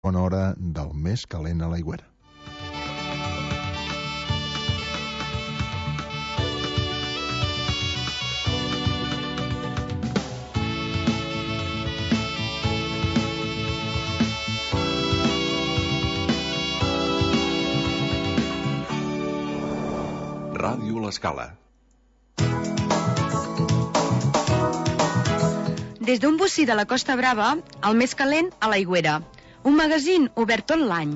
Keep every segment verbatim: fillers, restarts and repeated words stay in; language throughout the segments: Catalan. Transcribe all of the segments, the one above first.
Bona hora del més calent a l'Aigüera. Ràdio L'Escala. Des d'un bocí de la Costa Brava, el més calent a l'Aigüera. Un magazín obert tot l'any.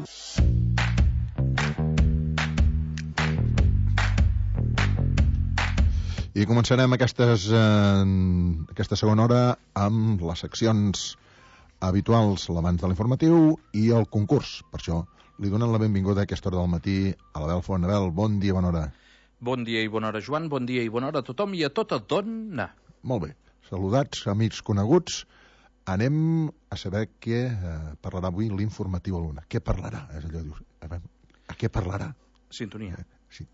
I començarem aquestes, eh, aquesta segona hora amb les seccions habituals, l'abans de l'informatiu i el concurs. Per això li donen la benvinguda a aquesta hora del matí a l'Abel Font. Abel, bon dia, bona hora. Bon dia i bona hora, Joan. Bon dia i bona hora a tothom i a tota dona. Molt bé. Saludats, amics coneguts. Anem a saber què eh, parlarà avui l'informatiu a l'una. Què parlarà? És allò, dius, a, veure, a què parlarà? Sintonia. Eh, sí.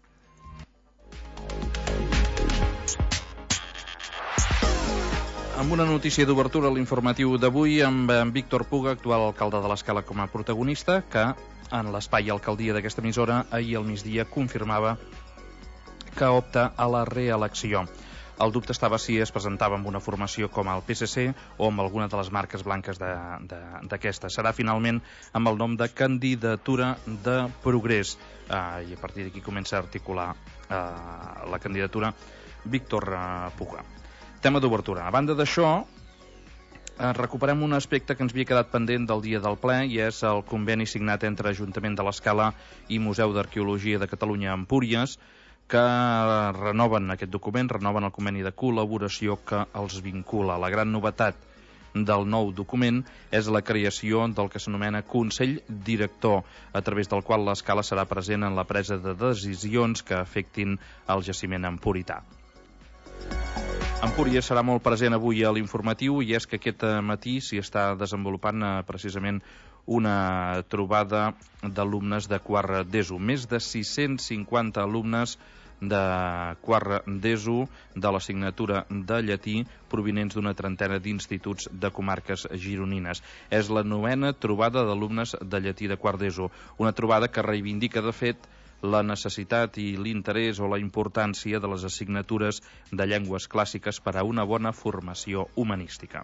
Amb una notícia d'obertura a l'informatiu d'avui, amb en Víctor Puga, actual alcalde de l'Escala, com a protagonista, que en l'espai alcaldia d'aquesta emissora ahir al migdia confirmava que opta a la reelecció. El dubte estava si es presentava amb una formació com el P S C o amb alguna de les marques blanques d'aquesta. Serà finalment amb el nom de Candidatura de Progrés. Uh, I a partir d'aquí comença a articular uh, la candidatura Víctor uh, Puga. Tema d'obertura. A banda d'això, uh, recuperem un aspecte que ens havia quedat pendent del dia del ple, i és el conveni signat entre Ajuntament de l'Escala i Museu d'Arqueologia de Catalunya a Empúries, que renoven aquest document, renoven el conveni de col·laboració que els vincula. La gran novetat del nou document és la creació del que s'anomena Consell Director, a través del qual l'Escala serà present en la presa de decisions que afectin el jaciment empurità. Empúries serà molt present avui a l'informatiu, i és que aquest matí s'hi està desenvolupant eh, precisament una trobada d'alumnes de quart d'ESO. Més de sis-cents cinquanta alumnes de quart d'ESO de l'assignatura de llatí provinents d'una trentena d'instituts de comarques gironines. És la novena trobada d'alumnes de llatí de quart d'ESO, una trobada que reivindica, de fet, la necessitat i l'interès o la importància de les assignatures de llengües clàssiques per a una bona formació humanística.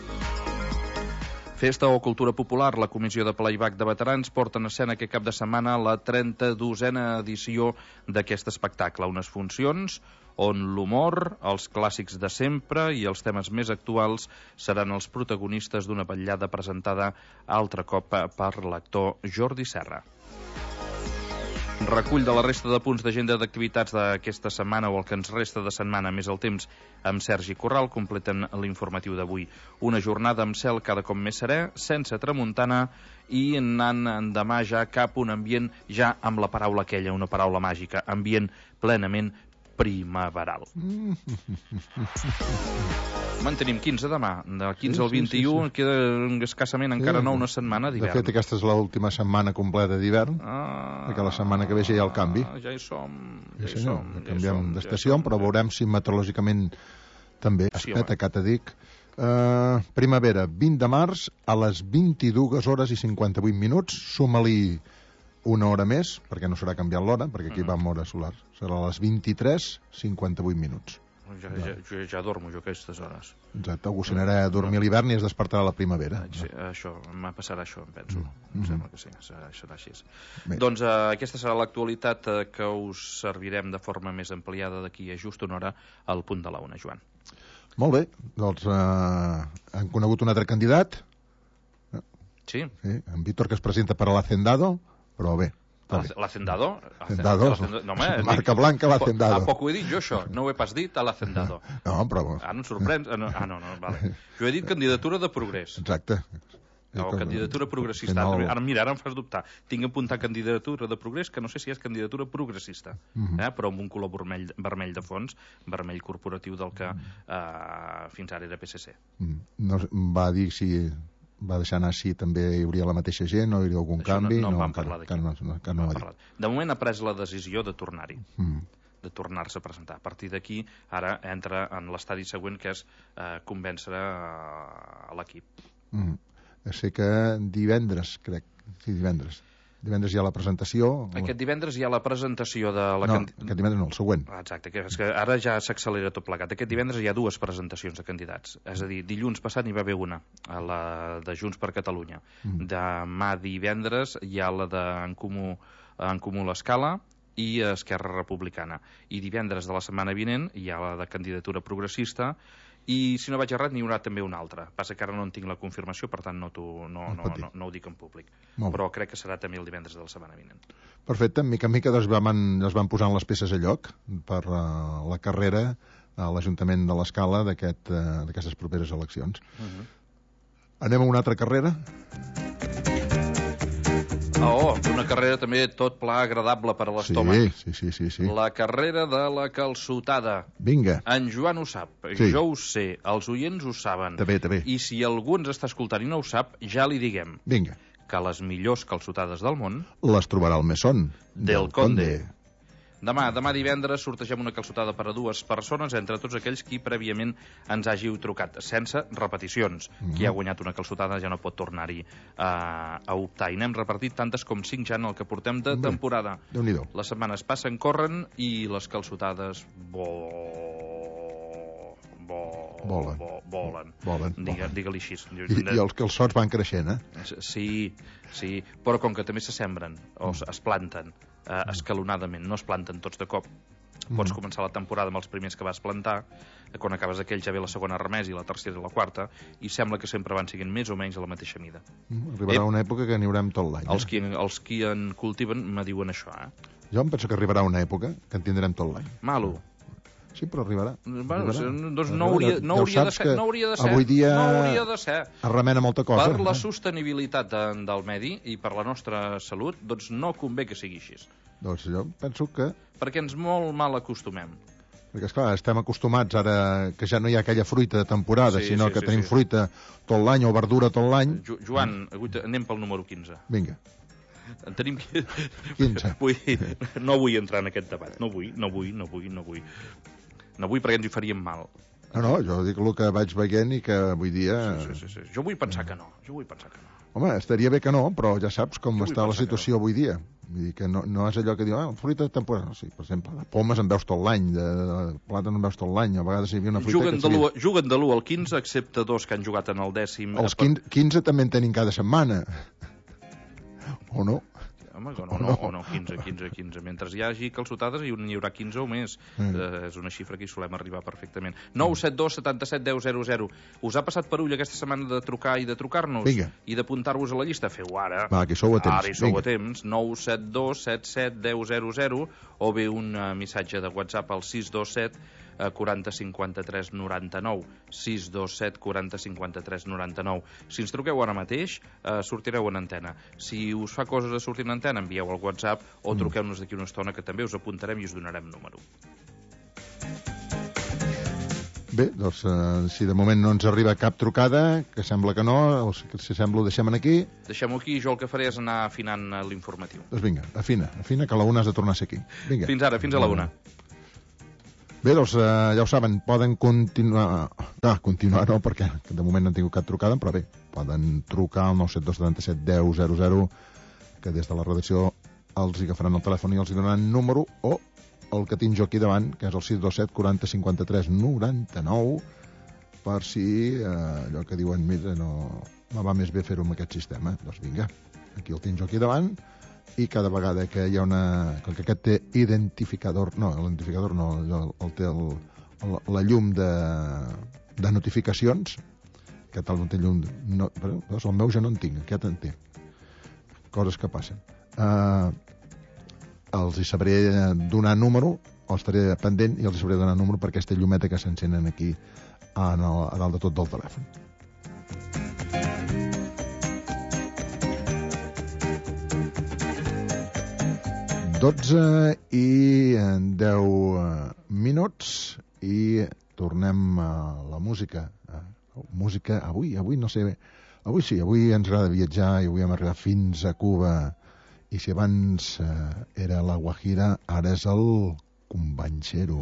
Festa o cultura popular, la Comissió de Playback de Veterans porta en escena aquest cap de setmana la trenta-dosena edició d'aquest espectacle. Unes funcions on l'humor, els clàssics de sempre i els temes més actuals seran els protagonistes d'una vetllada presentada altre cop per l'actor Jordi Serra. Recull de la resta de punts d'agenda d'activitats d'aquesta setmana, o el que ens resta de setmana més el temps, amb Sergi Corral, completen l'informatiu d'avui. Una jornada amb cel cada cop més serè, sense tramuntana, i anant demà ja cap un ambient, ja amb la paraula aquella, una paraula màgica, ambient plenament primaveral. Mantenim quinze demà, de quinze al vint-i-u, queda escassament encara no una setmana d'hivern. De fet, aquesta és l'última setmana completa d'hivern, ah, perquè la setmana que ve ja hi ha el canvi. Ah, ja hi som, ja hi sí, som. Ja canviem d'estació, però veurem si meteorològicament també. Sí, Espeta, que te dic. Uh, primavera, vint de març, a les vint-i-dues hores i cinquanta-vuit minuts. Suma-li una hora més, perquè no serà canviant l'hora, perquè aquí va amb hora solar. Serà a les vint-i-tres cinquanta-vuit minuts. Ja, ja, ja, ja dormo jo aquestes hores. Exacte, algú s'anirà a dormir a l'hivern i es despertarà a la primavera. Sí, això, em passarà això, em penso. Mm. Em sembla que sí, serà, serà així. Bé. Doncs eh, aquesta serà l'actualitat eh, que us servirem de forma més ampliada d'aquí a just una hora al punt de la una, Joan. Molt bé, doncs eh, han conegut un altre candidat. Sí? Sí, en Víctor, que es presenta per a l'Hacendado, però bé. L'Hacendado? Hacendado, no, home, marca dic, blanca l'Hacendado. A poc ho he dit jo, això. No ho he pas dit a l'Hacendado. No, però... Ah, no em sorprens? Ah, no, ah, no, no, vale. Jo he dit candidatura de progrés. Exacte. No, candidatura progressista. No... Ara, mira, ara em fas dubtar. Tinc apuntat candidatura de progrés, que no sé si és candidatura progressista, uh -huh. eh? Però amb un color vermell, vermell de fons, vermell corporatiu del que eh, fins ara era P S C. No, va dir si... va deixar anar si també hi hauria la mateixa gent o hi hauria algun Això canvi. No, no, no en vam encara, parlar d'aquí. No, no, no, no, no de moment ha pres la decisió de tornar-hi. Mm. de tornar-se a presentar. A partir d'aquí, ara entra en l'estadi següent, que és eh, convèncer a, a l'equip. Mm. Sé que divendres, crec, Sí, divendres. Divendres hi ha la presentació... Aquest divendres hi ha la presentació de la... No, candi... aquest divendres no, el següent. Exacte, que és que ara ja s'accelera tot plegat. Aquest divendres hi ha dues presentacions de candidats. És a dir, dilluns passat n'hi va haver una, a la de Junts per Catalunya. Mm. Demà divendres hi ha la d'en Comú, en Comú l'Escala i Esquerra Republicana. I divendres de la setmana vinent hi ha la de candidatura progressista i, si no vaig errat, n'hi haurà també una altra. Passa que ara no en tinc la confirmació, per tant no, no, no, no, no, no ho dic en públic. Però crec que serà també el divendres de la setmana vinent. Perfecte, en mica en mica es van, es van posant les peces a lloc per uh, la carrera a l'Ajuntament de l'Escala d'aquest, uh, d'aquestes properes eleccions. Uh-huh. Anem a una altra carrera? Oh, una carrera també tot pla agradable per a l'estómac. Sí, sí, sí, sí. La carrera de la calçotada. Vinga. En Joan ho sap, sí. Jo ho sé, els oients ho saben. També, també. I si algú ens està escoltant i no ho sap, ja li diguem. Vinga. Que les millors calçotades del món... les trobarà al Mesón del Conde. Demà, demà divendres, sortegem una calçotada per a dues persones entre tots aquells qui prèviament ens hàgiu trucat, sense repeticions. Mm-hmm. Qui ha guanyat una calçotada ja no pot tornar-hi a, a optar. I n'hem repartit tantes com cinc ja en el que portem de Bé, temporada. Déu-n'hi-do. Les setmanes passen, corren, i les calçotades bo... bo... volen. Bo, volen. volen. Digue, digue-li així. I, i els calçots van creixent, eh? Sí, sí, però com que també se sembren o mm. es planten eh, escalonadament, no es planten tots de cop. Mm. Pots començar la temporada amb els primers que vas plantar, quan acabes aquell ja ve la segona remesa i la tercera i la quarta, i sembla que sempre van siguent més o menys a la mateixa mida. Mm, arribarà eh? una època que n'hi haurem tot l'any. Els, qui, els qui en cultiven me diuen això, eh? Jo em penso que arribarà una època que en tindrem tot l'any. Malo. Sí, però arribarà. Bueno, arribarà. Doncs no hauria, no, ja hauria de ser, no hauria de ser. Avui dia no hauria de ser. Es remena molta cosa. Per la sostenibilitat de, del medi i per la nostra salut, doncs no convé que sigui així. Doncs jo penso que... Perquè ens molt mal acostumem. Perquè, esclar, estem acostumats ara que ja no hi ha aquella fruita de temporada, sí, sinó sí, que sí, tenim sí. fruita tot l'any o verdura tot l'any. Jo, Joan, anem pel número quinze. Vinga. En tenim quinze. Vull, no vull entrar en aquest debat. No vull, no vull, no vull, no vull. No vull perquè ens hi faríem mal. No, no, jo dic el que vaig veient i que avui dia... Sí, sí, sí, sí. Jo vull pensar que no. Jo vull pensar que no. Home, estaria bé que no, però ja saps com jo està la situació no. avui dia. Vull dir que no, no és allò que diu, ah, fruita de temporada. Sí, per exemple, de pomes en veus tot l'any, de, de plàtan en veus tot l'any, a vegades hi havia una fruita juguen que... De seria... Juguen de l'u al quinze, excepte dos que han jugat en el dècim... Els quinze, quinze també en tenim cada setmana. O no? Home, o no, no, o no, quinze, quinze, quinze. Mentre hi hagi calçotades hi haurà quinze o més. Mm. Eh, és una xifra que hi solem arribar perfectament. nou set dos setanta-set deu zero zero. Us ha passat per ull aquesta setmana de trucar i de trucar-nos? Vinga. I d'apuntar-vos a la llista? Feu ara. Va, que sou a temps. Ara hi sou Vinga. a temps. nou set dos set set deu zero zero o bé un uh, missatge de WhatsApp al sis dos set quaranta cinquanta-tres noranta-nou. sis dos set quaranta cinquanta-tres noranta-nou. Si ens truqueu ara mateix, eh, sortireu en antena. Si us fa coses de sortir en antena, envieu al WhatsApp o mm. truqueu-nos d'aquí una estona, que també us apuntarem i us donarem número. Bé, doncs, eh, si de moment no ens arriba cap trucada, que sembla que no, o si sembla ho deixem aquí... Deixem-ho aquí, jo el que faré és anar afinant l'informatiu. Doncs vinga, afina, afina, que a la una has de tornar a ser aquí. Vinga. Fins ara, fins a la una. Bé, doncs, eh, ja ho saben, poden continuar... Ah, continuar no, perquè de moment no han tingut cap trucada, però bé, poden trucar al nou set dos setanta-set deu zero zero, que des de la redacció els agafaran el telèfon i els hi donaran número, o el que tinc jo aquí davant, que és el sis dos set quaranta cinquanta-tres noranta-nou, per si eh, allò que diuen, mira, no me va més bé fer-ho amb aquest sistema. Doncs vinga, aquí el tinc jo aquí davant, i cada vegada que hi ha una... Com que aquest té identificador... No, l'identificador no, el, el té el, el, la llum de, de notificacions, que tal no té llum... No, però, doncs el meu ja no en tinc, aquest en té. Coses que passen. Uh, els hi sabré donar número, els estaré pendent i els hi sabré donar número per aquesta llumeta que s'encenen aquí en el, a dalt de tot del telèfon. dotze i deu minuts i tornem a la música. Música, avui, avui no sé... Avui sí, avui ens agrada viatjar i avui hem arribat fins a Cuba. I si abans eh, era la Guajira, ara és el Cumbanchero.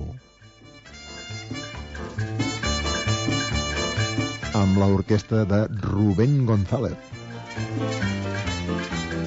Amb l'orquestra de Rubén González.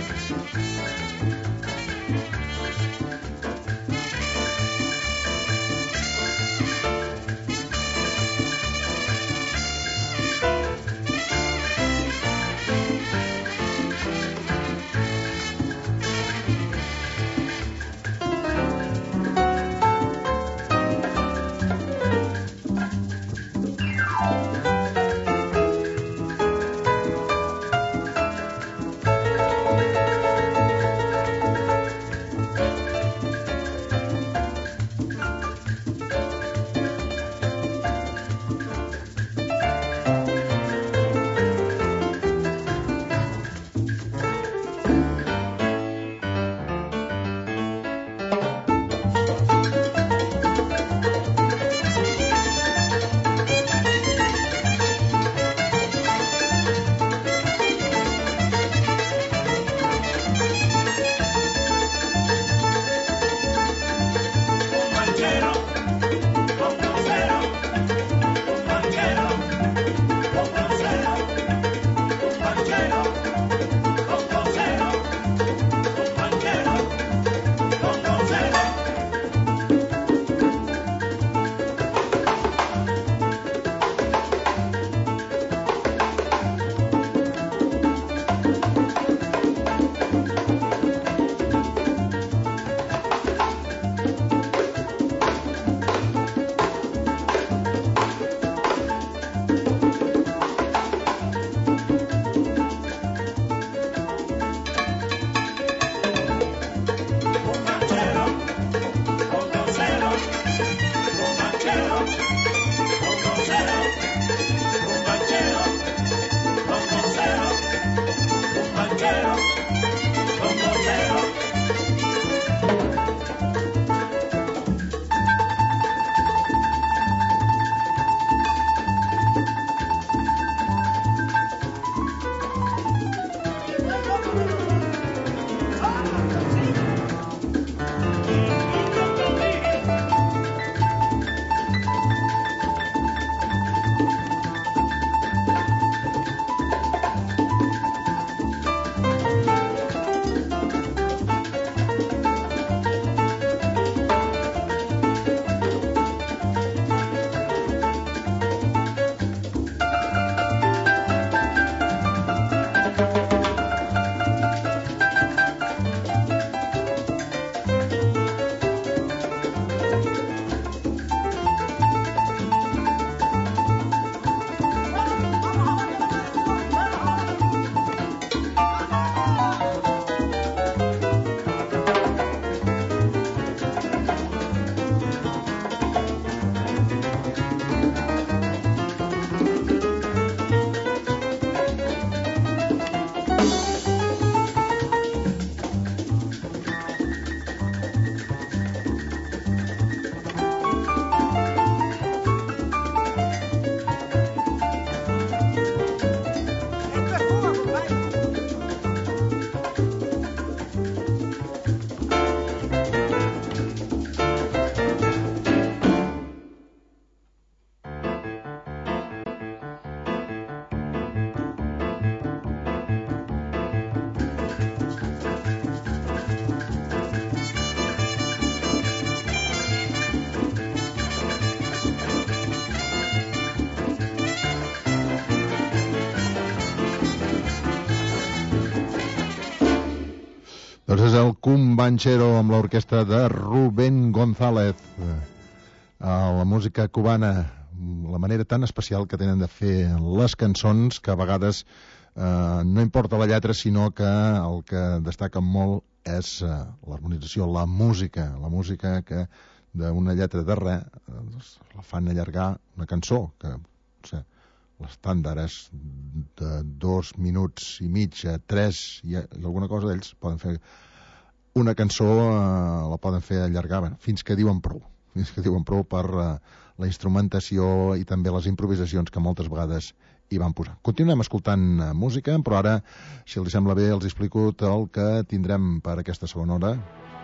Doncs és el Cumbanchero amb l'orquestra de Rubén González. La música cubana, la manera tan especial que tenen de fer les cançons, que a vegades eh, no importa la lletra, sinó que el que destaca molt és eh, l'harmonització, la música, la música que d'una lletra de res eh, la fan allargar una cançó que, no sé, l'estàndard és de dos minuts i mig a tres i, i alguna cosa d'ells poden fer una cançó, eh, la poden fer allargar bueno, fins que diuen prou fins que diuen prou per eh, la instrumentació i també les improvisacions que moltes vegades hi van posar. Continuem escoltant eh, música, però ara, si els sembla bé, els explico el que tindrem per aquesta segona hora.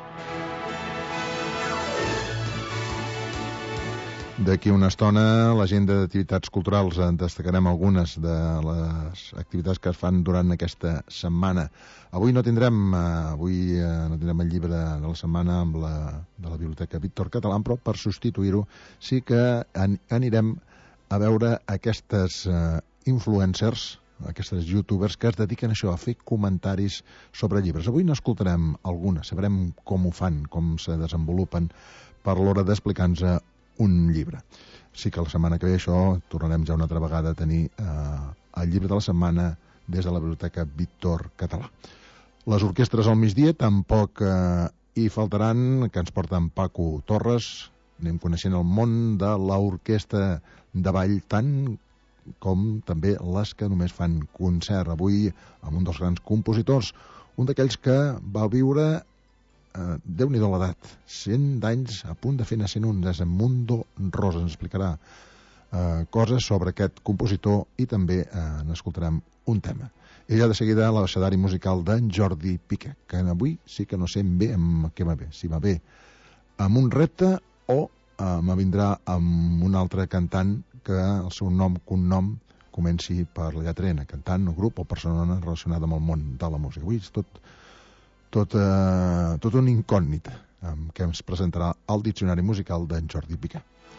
D'aquí una estona, l'agenda d'activitats culturals, en destacarem algunes de les activitats que es fan durant aquesta setmana. Avui no tindrem, avui no tindrem el llibre de la setmana amb la, de la Biblioteca Víctor Català, però per substituir-ho sí que an, anirem a veure aquestes uh, influencers, aquestes youtubers que es dediquen a això, a fer comentaris sobre llibres. Avui n'escoltarem algunes, sabrem com ho fan, com se desenvolupen per l'hora d'explicar-nos un llibre. Sí que la setmana que ve això tornarem ja una altra vegada a tenir eh, el llibre de la setmana des de la Biblioteca Víctor Català. Les orquestres al migdia tampoc eh, hi faltaran, que ens porten Paco Torres. Anem coneixent el món de l'orquestra de ball, tant com també les que només fan concert. Avui amb un dels grans compositors, un d'aquells que va viure Uh, Déu-n'hi-do l'edat, cent anys a punt de fer nascent un Mundo Rosa. Ens explicarà uh, coses sobre aquest compositor i també uh, n'escoltarem un tema. I ja de seguida l'abecedari musical d'en Jordi Piqué, que avui sí que no sé bé amb què va bé, si va bé amb un repte o uh, me vindrà amb un altre cantant que el seu nom, cognom comenci per la lletra N, cantant o grup o persona relacionada amb el món de la música. Avui és tot Tot, eh, tot una incògnita eh, que ens presentarà el diccionari musical d'en Jordi Piqué.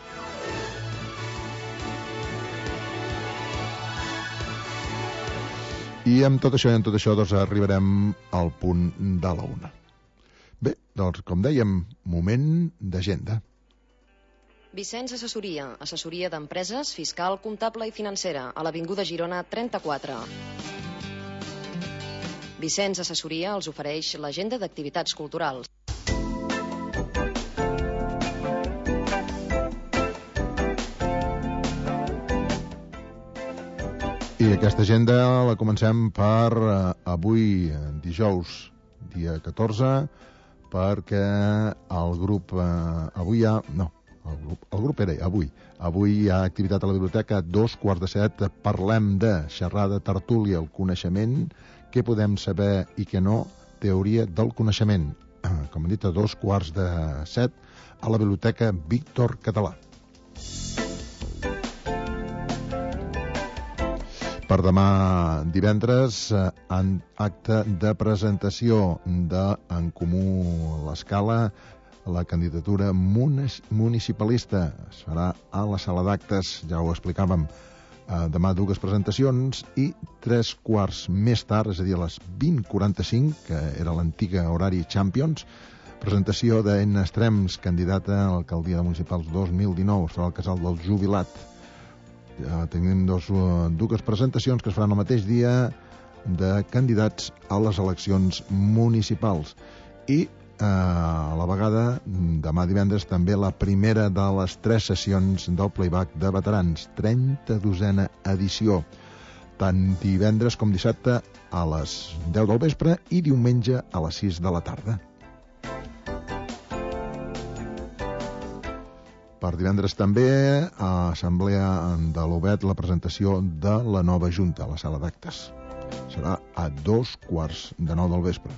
I amb tot això i amb tot això doncs, arribarem al punt de la una. Bé, doncs, com dèiem, moment d'agenda. Vicenç Assessoria, assessoria d'empreses, fiscal, comptable i financera, a l'Avinguda Girona trenta-quatre. Vicenç Assessoria els ofereix l'agenda d'activitats culturals. I aquesta agenda la comencem per uh, avui, dijous, dia catorze, perquè el grup... Uh, avui hi ha... No, el grup, el grup era avui. Avui hi ha activitat a la biblioteca, dos quarts de set, parlem de xerrada, tertúlia, el coneixement, què podem saber i què no, teoria del coneixement. Com hem dit, a dos quarts de set, a la Biblioteca Víctor Català. Per demà divendres, en acte de presentació de En Comú l'Escala, la candidatura municipalista es farà a la sala d'actes, ja ho explicàvem. Uh, demà dues presentacions i tres quarts més tard, és a dir, a les vint quaranta-cinc, que era l'antiga horari Champions, presentació d'En Estrems, candidata a l'alcaldia de municipals dos mil dinou, es farà al Casal del Jubilat. Ja tenim dos, uh, dues presentacions que es faran el mateix dia de candidats a les eleccions municipals. I a la vegada, demà divendres, també la primera de les tres sessions del playback de veterans, trenta-dosena edició, tant divendres com dissabte a les deu del vespre i diumenge a les sis de la tarda. Per divendres també a Assemblea de l'Obet la presentació de la nova Junta a la sala d'actes. Serà a dos quarts de nou del vespre.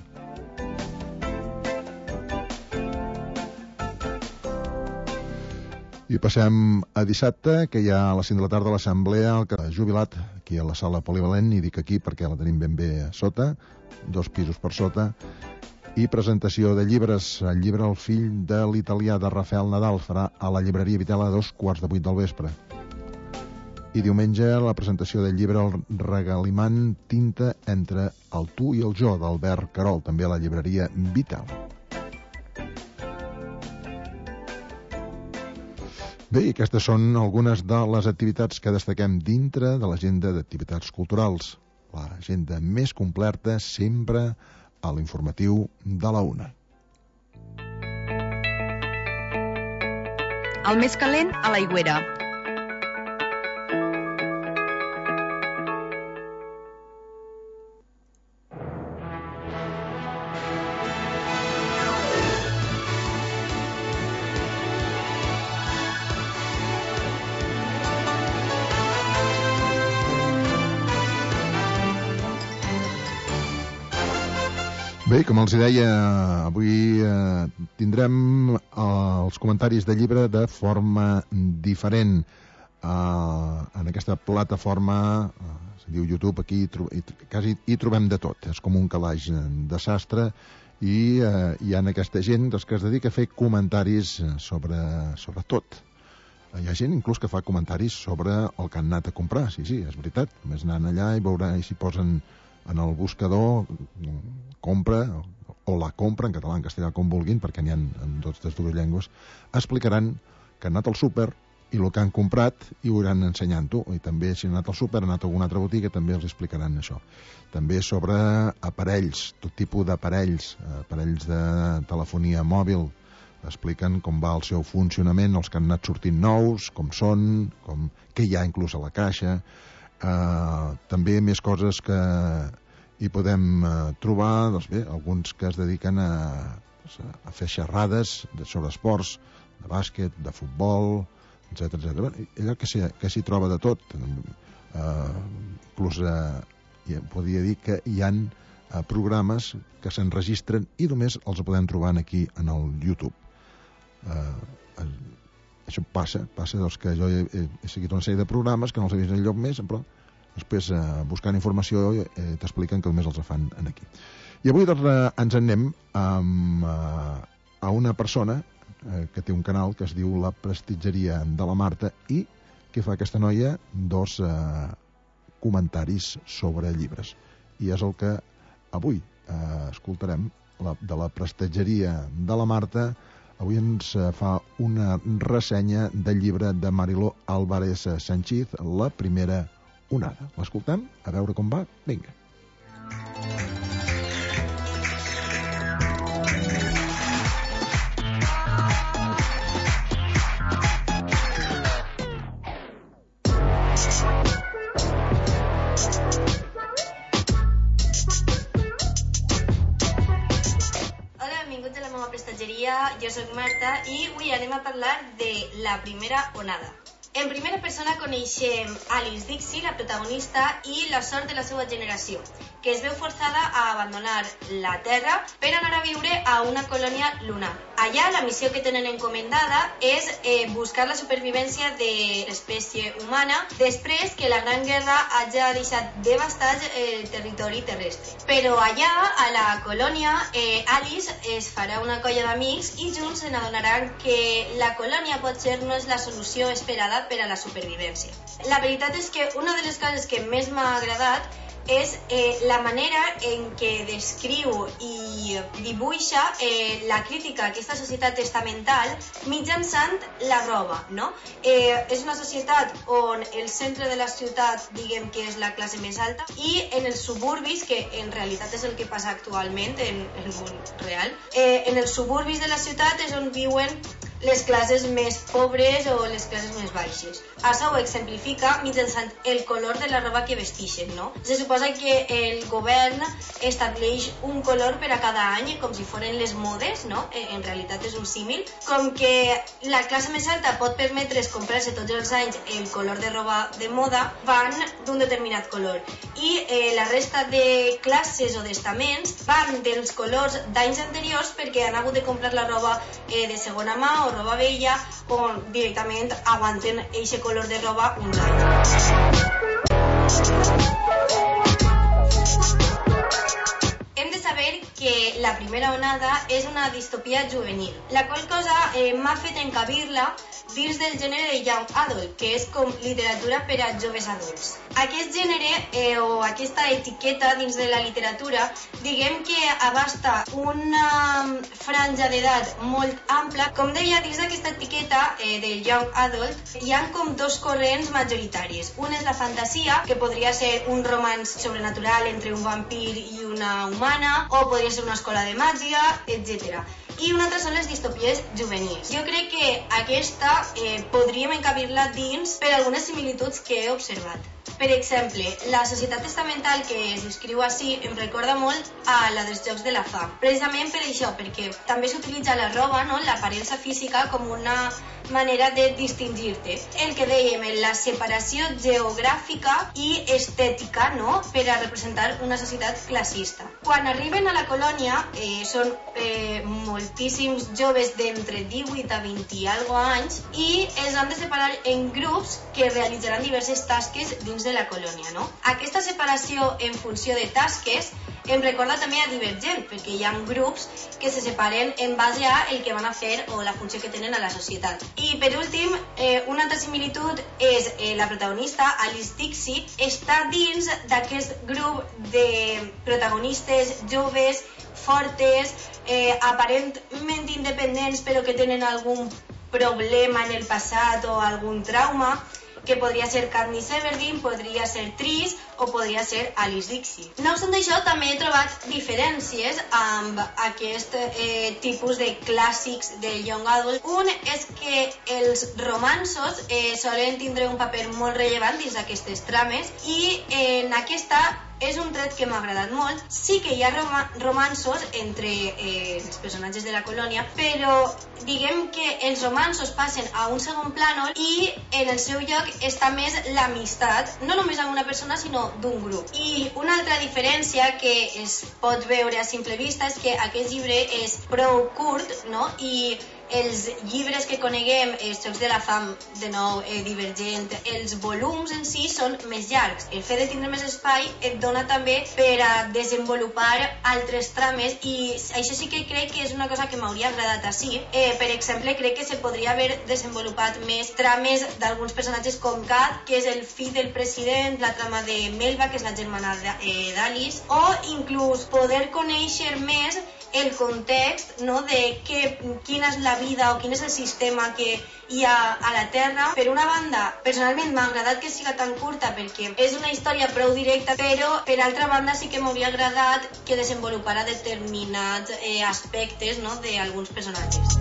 I passem a dissabte, que hi ha a les cinc de la tarda a l'Assemblea, el Jubilat, aquí a la sala polivalent, i dic aquí perquè la tenim ben bé a sota, dos pisos per sota, i presentació de llibres. El llibre El fill de l'italià de Rafael Nadal farà a la llibreria Vitela a dos quarts de vuit del vespre. I diumenge la presentació del llibre El regalimant tinta entre el tu i el jo, d'Albert Carol, també a la llibreria Vital. Bé, i aquestes són algunes de les activitats que destaquem dintre de l'agenda d'activitats culturals. L'agenda més completa sempre a l'informatiu de la UNA. El més calent a l'Aigüera. Bé, com els deia, avui eh, tindrem eh, els comentaris de llibre de forma diferent. Eh, en aquesta plataforma, eh, es diu YouTube, aquí hi, tro hi, quasi hi trobem de tot. És com un calaix de sastre i eh, hi ha aquesta gent que es dedica a fer comentaris sobre, sobre tot. Hi ha gent inclús que fa comentaris sobre el que han anat a comprar. Sí, sí, és veritat. Només anant allà i veurà i s'hi posen en el buscador compra o la compra, en català, en castellà, com vulguin, perquè n'hi ha en totes dues llengües, explicaran que han anat al súper i el que han comprat i ho iran ensenyant-ho. I també, si han anat al súper, han anat a alguna altra botiga, també els explicaran això. També sobre aparells, tot tipus d'aparells, aparells de telefonia mòbil, expliquen com va el seu funcionament, els que han anat sortint nous, com són, com, què hi ha inclús a la caixa. Uh, també més coses que hi podem uh, trobar, doncs bé, alguns que es dediquen a, a fer xerrades de, sobre esports, de bàsquet, de futbol, etcètera etcètera. Allò que s'hi que s'hi troba de tot. Uh, inclús uh, ja podria dir que hi ha uh, programes que s'enregistren i només els podem trobar aquí en el YouTube. Uh, uh, Això passa, passa doncs, que jo he, he seguit una sèrie de programes que no els he vist enlloc més, però després, eh, buscant informació, eh, t'expliquen que només els fan aquí. I avui doncs, eh, ens en anem amb, eh, a una persona eh, que té un canal que es diu La Prestatgeria de la Marta i que fa aquesta noia dos eh, comentaris sobre llibres. I és el que avui eh, escoltarem la, de La Prestatgeria de la Marta. Avui ens fa una ressenya del llibre de Mariló Álvarez Sanchiz, La primera onada. L'escoltem? A veure com va? Vinga. Jo soc Marta i avui anem a parlar de La primera onada. En primera persona coneixem Alice Dixie, la protagonista, i la sort de la seva generació, que es veu forçada a abandonar la Terra per anar a viure a una colònia lunar. Allà la missió que tenen encomendada és eh, buscar la supervivència de l'espècie humana després que la Gran Guerra hagi deixat devastat el territori terrestre. Però allà, a la colònia, eh, Alice es farà una colla d'amics i junts se n'adonaran que la colònia potser no és la solució esperada per a la supervivència. La veritat és que una de les coses que més m'ha agradat és eh, la manera en què descriu i dibuixa eh, la crítica a aquesta societat estamental mitjançant la roba, no? Eh, és una societat on el centre de la ciutat, diguem que és la classe més alta, i en els suburbis, que en realitat és el que passa actualment en el món real, eh, en els suburbis de la ciutat és on viuen les classes més pobres o les classes més baixes. Això ho exemplifica mitjançant el color de la roba que vesteixen, no? Se suposa que el govern estableix un color per a cada any, com si foren les modes, no? En realitat és un símil. Com que la classe més alta pot permetre's comprar-se tots els anys el color de roba de moda, van d'un determinat color. I eh, la resta de classes o d'estaments van dels colors d'anys anteriors perquè han hagut de comprar la roba eh, de segona mà o roba vella o directament aguanten eixe color de roba uns anys. Hem de saber que La primera onada és una distopia juvenil, la qual cosa eh, m'ha fet encabir-la dins del gènere de young adult, que és com literatura per a joves adults. Aquest gènere eh, o aquesta etiqueta dins de la literatura, diguem que abasta una franja d'edat molt ampla. Com deia, dins d'aquesta etiqueta eh, del young adult hi ha com dos corrents majoritaris. Un és la fantasia, que podria ser un romanç sobrenatural entre un vampir i una humana, o podria ser una escola de màgia, etcètera. I una altra són les distopies juvenils. Jo crec que aquesta eh, podríem encabir-la dins per algunes similituds que he observat. Per exemple, la societat estamental que es descriu així em recorda molt a la dels Jocs de la Fam. Precisament per això, perquè també s'utilitza la roba, no? L'aparença física, com una manera de distingir-te. El que dèiem, la separació geogràfica i estètica, no? Per a representar una societat classista. Quan arriben a la colònia, eh, són eh, moltíssims joves d'entre divuit a vint i algo anys i els han de separar en grups que realitzaran diverses tasques dins de la colònia, no? Aquesta separació en funció de tasques em recorda també a Divergent, perquè hi ha grups que se separen en base a el que van a fer o la funció que tenen a la societat. I per últim, eh, una altra similitud és eh, la protagonista, Alice Dixie, està dins d'aquest grup de protagonistes joves, fortes, eh, aparentment independents però que tenen algun problema en el passat o algun trauma, que podria ser Katniss Everdeen, podria ser Tris o podria ser Alice Dixie. No obstant això, també he trobat diferències amb aquest eh, tipus de clàssics del young adult. Un és que els romanços eh, solen tindre un paper molt rellevant dins d'aquestes trames i en aquesta és un tret que m'ha agradat molt. Sí que hi ha rom romanços entre eh, els personatges de la colònia, però diguem que els romanços passen a un segon plànol i en el seu lloc està més l'amistat, no només amb una persona, sinó d'un grup. I una altra diferència que es pot veure a simple vista és que aquest llibre és prou curt, no? I els llibres que coneguem, els Jocs de la Fam, de nou, eh, Divergent, els volums en si són més llargs. El fet de tindre més espai et dona també per a desenvolupar altres trames i això sí que crec que és una cosa que m'hauria agradat així. Eh, per exemple, crec que se podria haver desenvolupat més trames d'alguns personatges com Kat, que és el fill del president, la trama de Melba, que és la germana d'Alice, o inclús poder conèixer més el context, no, de que, quina és la vida o quin és el sistema que hi ha a la Terra. Per una banda, personalment m'ha agradat que siga tan curta perquè és una història prou directa, però per altra banda sí que m'hauria agradat que desenvolupara determinats eh, aspectes, no, d'alguns personatges.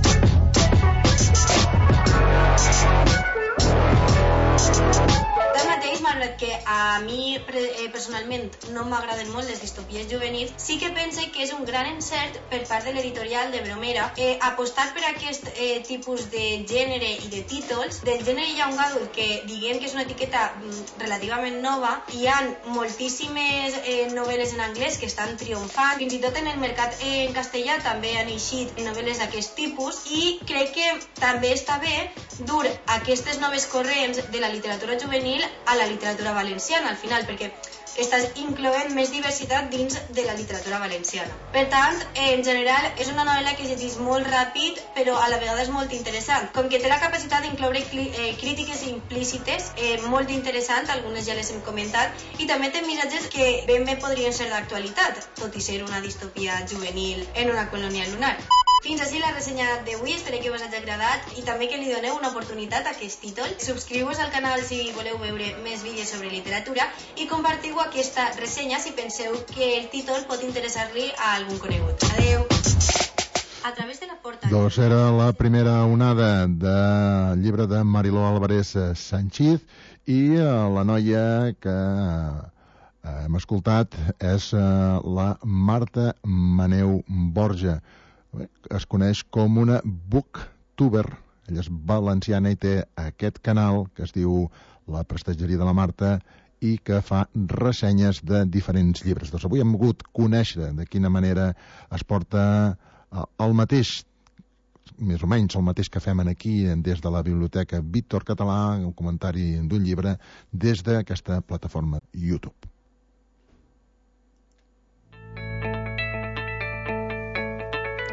Tanmateix, malgrat que a mi eh, personalment no m'agraden molt les distopies juvenils, sí que pense que és un gran encert per part de l'editorial de Bromera eh, apostar per aquest eh, tipus de gènere i de títols, del gènere young adult, que diguem que és una etiqueta mm, relativament nova. Hi ha moltíssimes eh, novel·les en anglès que estan triomfant, fins i tot en el mercat eh, en castellà també han eixit novel·les d'aquest tipus i crec que també està bé dur aquestes noves corrents de la literatura juvenil a la literatura valenciana al final, perquè estàs incloent més diversitat dins de la literatura valenciana. Per tant, en general, és una novel·la que llegís molt ràpid, però a la vegada és molt interessant. Com que té la capacitat d'incloure eh, crítiques implícites, eh, molt interessant, algunes ja les hem comentat, i també té missatges que ben bé podrien ser d'actualitat, tot i ser una distopia juvenil en una colònia lunar. Fins així la ressenya d'avui, espero que us hagi agradat i també que li doneu una oportunitat a aquest títol. Subscriu-vos al canal si voleu veure més vídeos sobre literatura i compartiu aquesta ressenya si penseu que el títol pot interessar-li a algun conegut. Adeu! A través de la porta... Doncs era la primera onada del llibre de Mariló Álvarez Sanchiz i la noia que hem escoltat és la Marta Maneu Borja. Es coneix com una booktuber. Ella és valenciana i té aquest canal que es diu La Prestatgeria de la Marta i que fa ressenyes de diferents llibres. Doncs avui hem volgut conèixer de quina manera es porta el mateix, més o menys el mateix que fem aquí des de la Biblioteca Víctor Català, un comentari d'un llibre, des d'aquesta plataforma YouTube.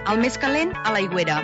el més calent a l'Aigüera.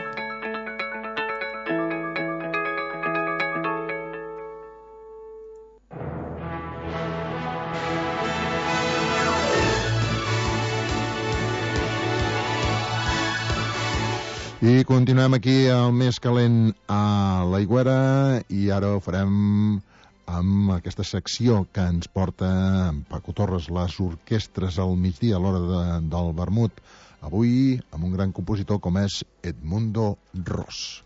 I continuem aquí al més calent a l'Aigüera i ara ho farem amb aquesta secció que ens porta en Paco Torres, les orquestres al migdia a l'hora de, del vermut. Avui amb un gran compositor com és Edmundo Ros.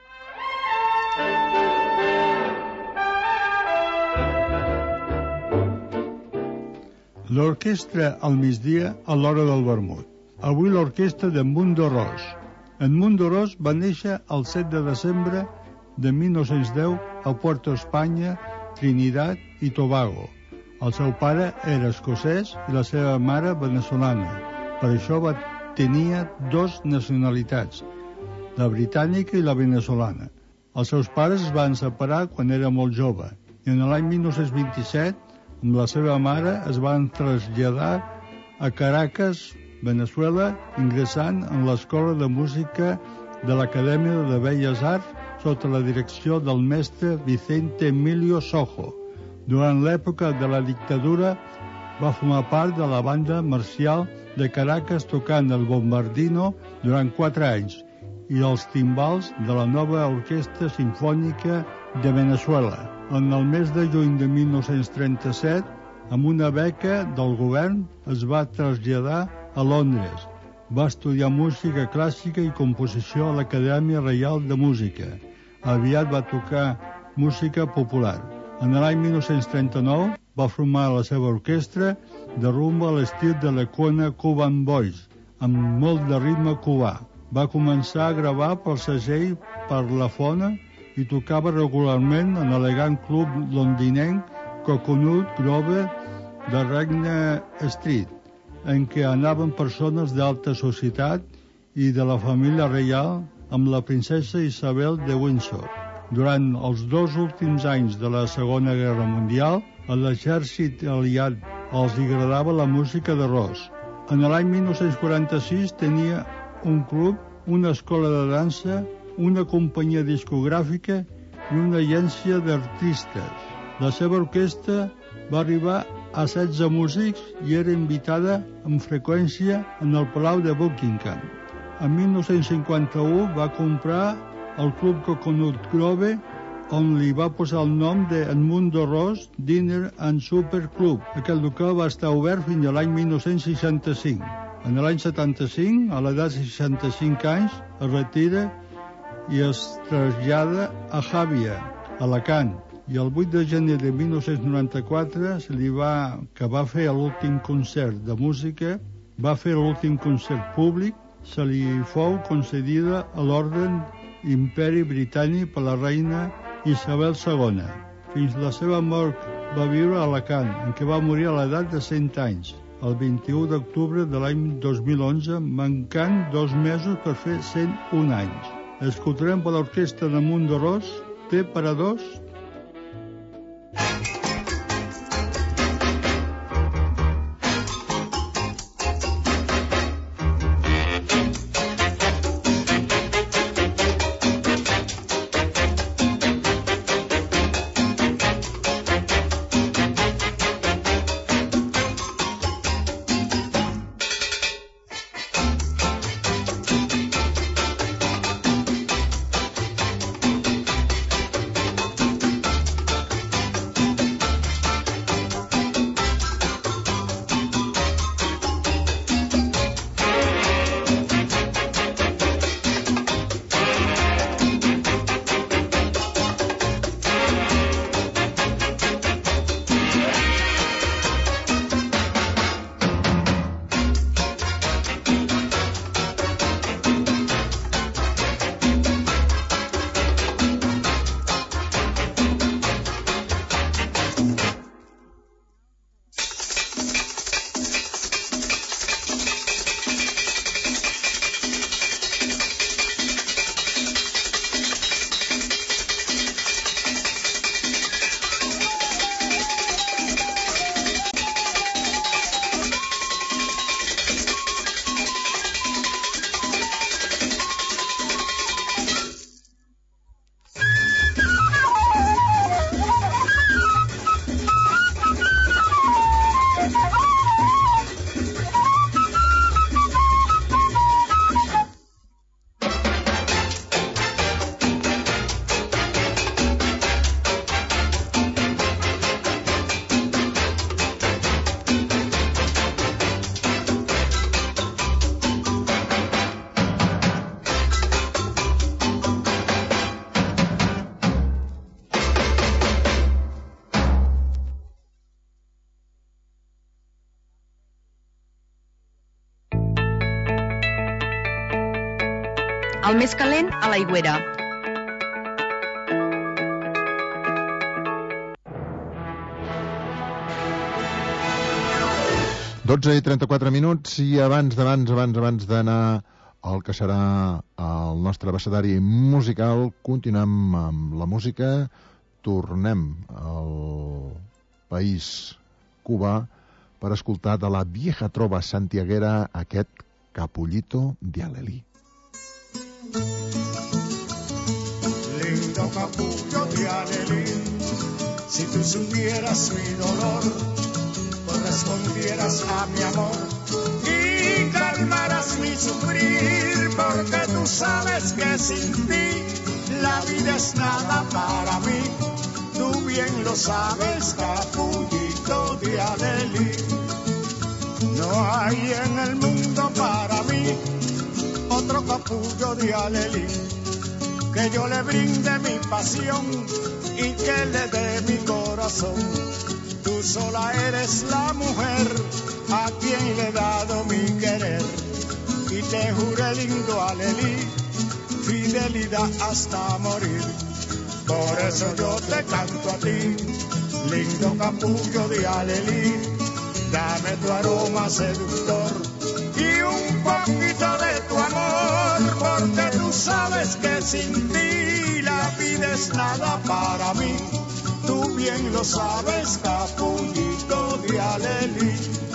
L'orquestra al migdia a l'hora del vermut. Avui l'orquestra d'Edmundo Ros. Edmundo Ros va néixer el set de desembre de mil nou-cents deu a Puerto Espanya, Trinidad i Tobago. El seu pare era escocès i la seva mare veneçolana. Per això va tenia dos nacionalitats, la britànica i la veneçolana. Els seus pares es van separar quan era molt jove i en l'any mil nou-cents vint-i-set, amb la seva mare, es van traslladar a Caracas, Veneçuela, ingressant en l'Escola de Música de l'Acadèmia de Belles Arts sota la direcció del mestre Vicente Emilio Sojo. Durant l'època de la dictadura va formar part de la banda marcial de Caracas tocant el bombardino durant quatre anys i els timbals de la nova Orquestra Simfònica de Veneçuela. En el mes de juny de mil nou-cents trenta-set, amb una beca del govern, es va traslladar a Londres. Va estudiar música clàssica i composició a l'Acadèmia Reial de Música. Aviat va tocar música popular. En l'any mil nou-cents trenta-nou va formar la seva orquestra de rumba a l'estil de l'Equona Cuban Boys, amb molt de ritme cubà. Va començar a gravar pel segell Parlophone i tocava regularment en l'elegant club londinenc Coconut Grove de Regna Street, en què anaven persones d'alta societat i de la família reial amb la princesa Isabel de Windsor. Durant els dos últims anys de la Segona Guerra Mundial, a l'exèrcit aliat els agradava la música de Ros. En l'any mil nou-cents quaranta-sis tenia un club, una escola de dansa, una companyia discogràfica i una agència d'artistes. La seva orquestra va arribar a setze músics i era invitada amb freqüència en el Palau de Buckingham. En mil nou-cents cinquanta-u va comprar el Club Coconut Grove, on li va posar el nom de Edmundo Ros Dinner and Super Club. Aquest local va estar obert fins a l'any mil nou-cents seixanta-cinc. En l'any setanta-cinc, a l'edat de seixanta-cinc anys, es retira i es trasllada a Jàbia, a Alacant. I el vuit de gener de mil nou-cents noranta-quatre, se li va, que va fer l'últim concert de música, va fer l'últim concert públic, se li fou concedida a l'Orden Imperi Britànic per la reina Isabel segona. Fins la seva mort va viure a Alacant, en què va morir a l'edat de cent anys, el vint-i-u d'octubre de l'any dos mil onze, mancant dos mesos per fer cent un anys. Escoltarem per l'orquestra d'Edmundo Ros, Té per a dos, el més calent a l'Aigüera. dotze i trenta-quatre minuts i abans, abans, abans, abans d'anar al que serà el nostre abecedari musical, continuem amb la música, tornem al país cubà per escoltar de la vieja trova santiaguera aquest Capullito de Alelí. Lindo capullo de Alelí, si tú supieras mi dolor, respondieras a mi amor y calmaras mi sufrir, porque tú sabes que sin ti la vida es nada para mí. Tú bien lo sabes, capullito de Alelí. No hay en el mundo para mí otro capullo de Alelí, que yo le brinde mi pasión y que le dé mi corazón. Tú sola eres la mujer a quien le he dado mi querer, y te juré, lindo Alelí, fidelidad hasta morir. Por eso yo te canto a ti, lindo capullo de Alelí. Dame tu aroma seductor y un poquito de tu amor, porque tú sabes que sin ti la vida es nada para mí. Tú bien lo sabes, capullito de Alelí.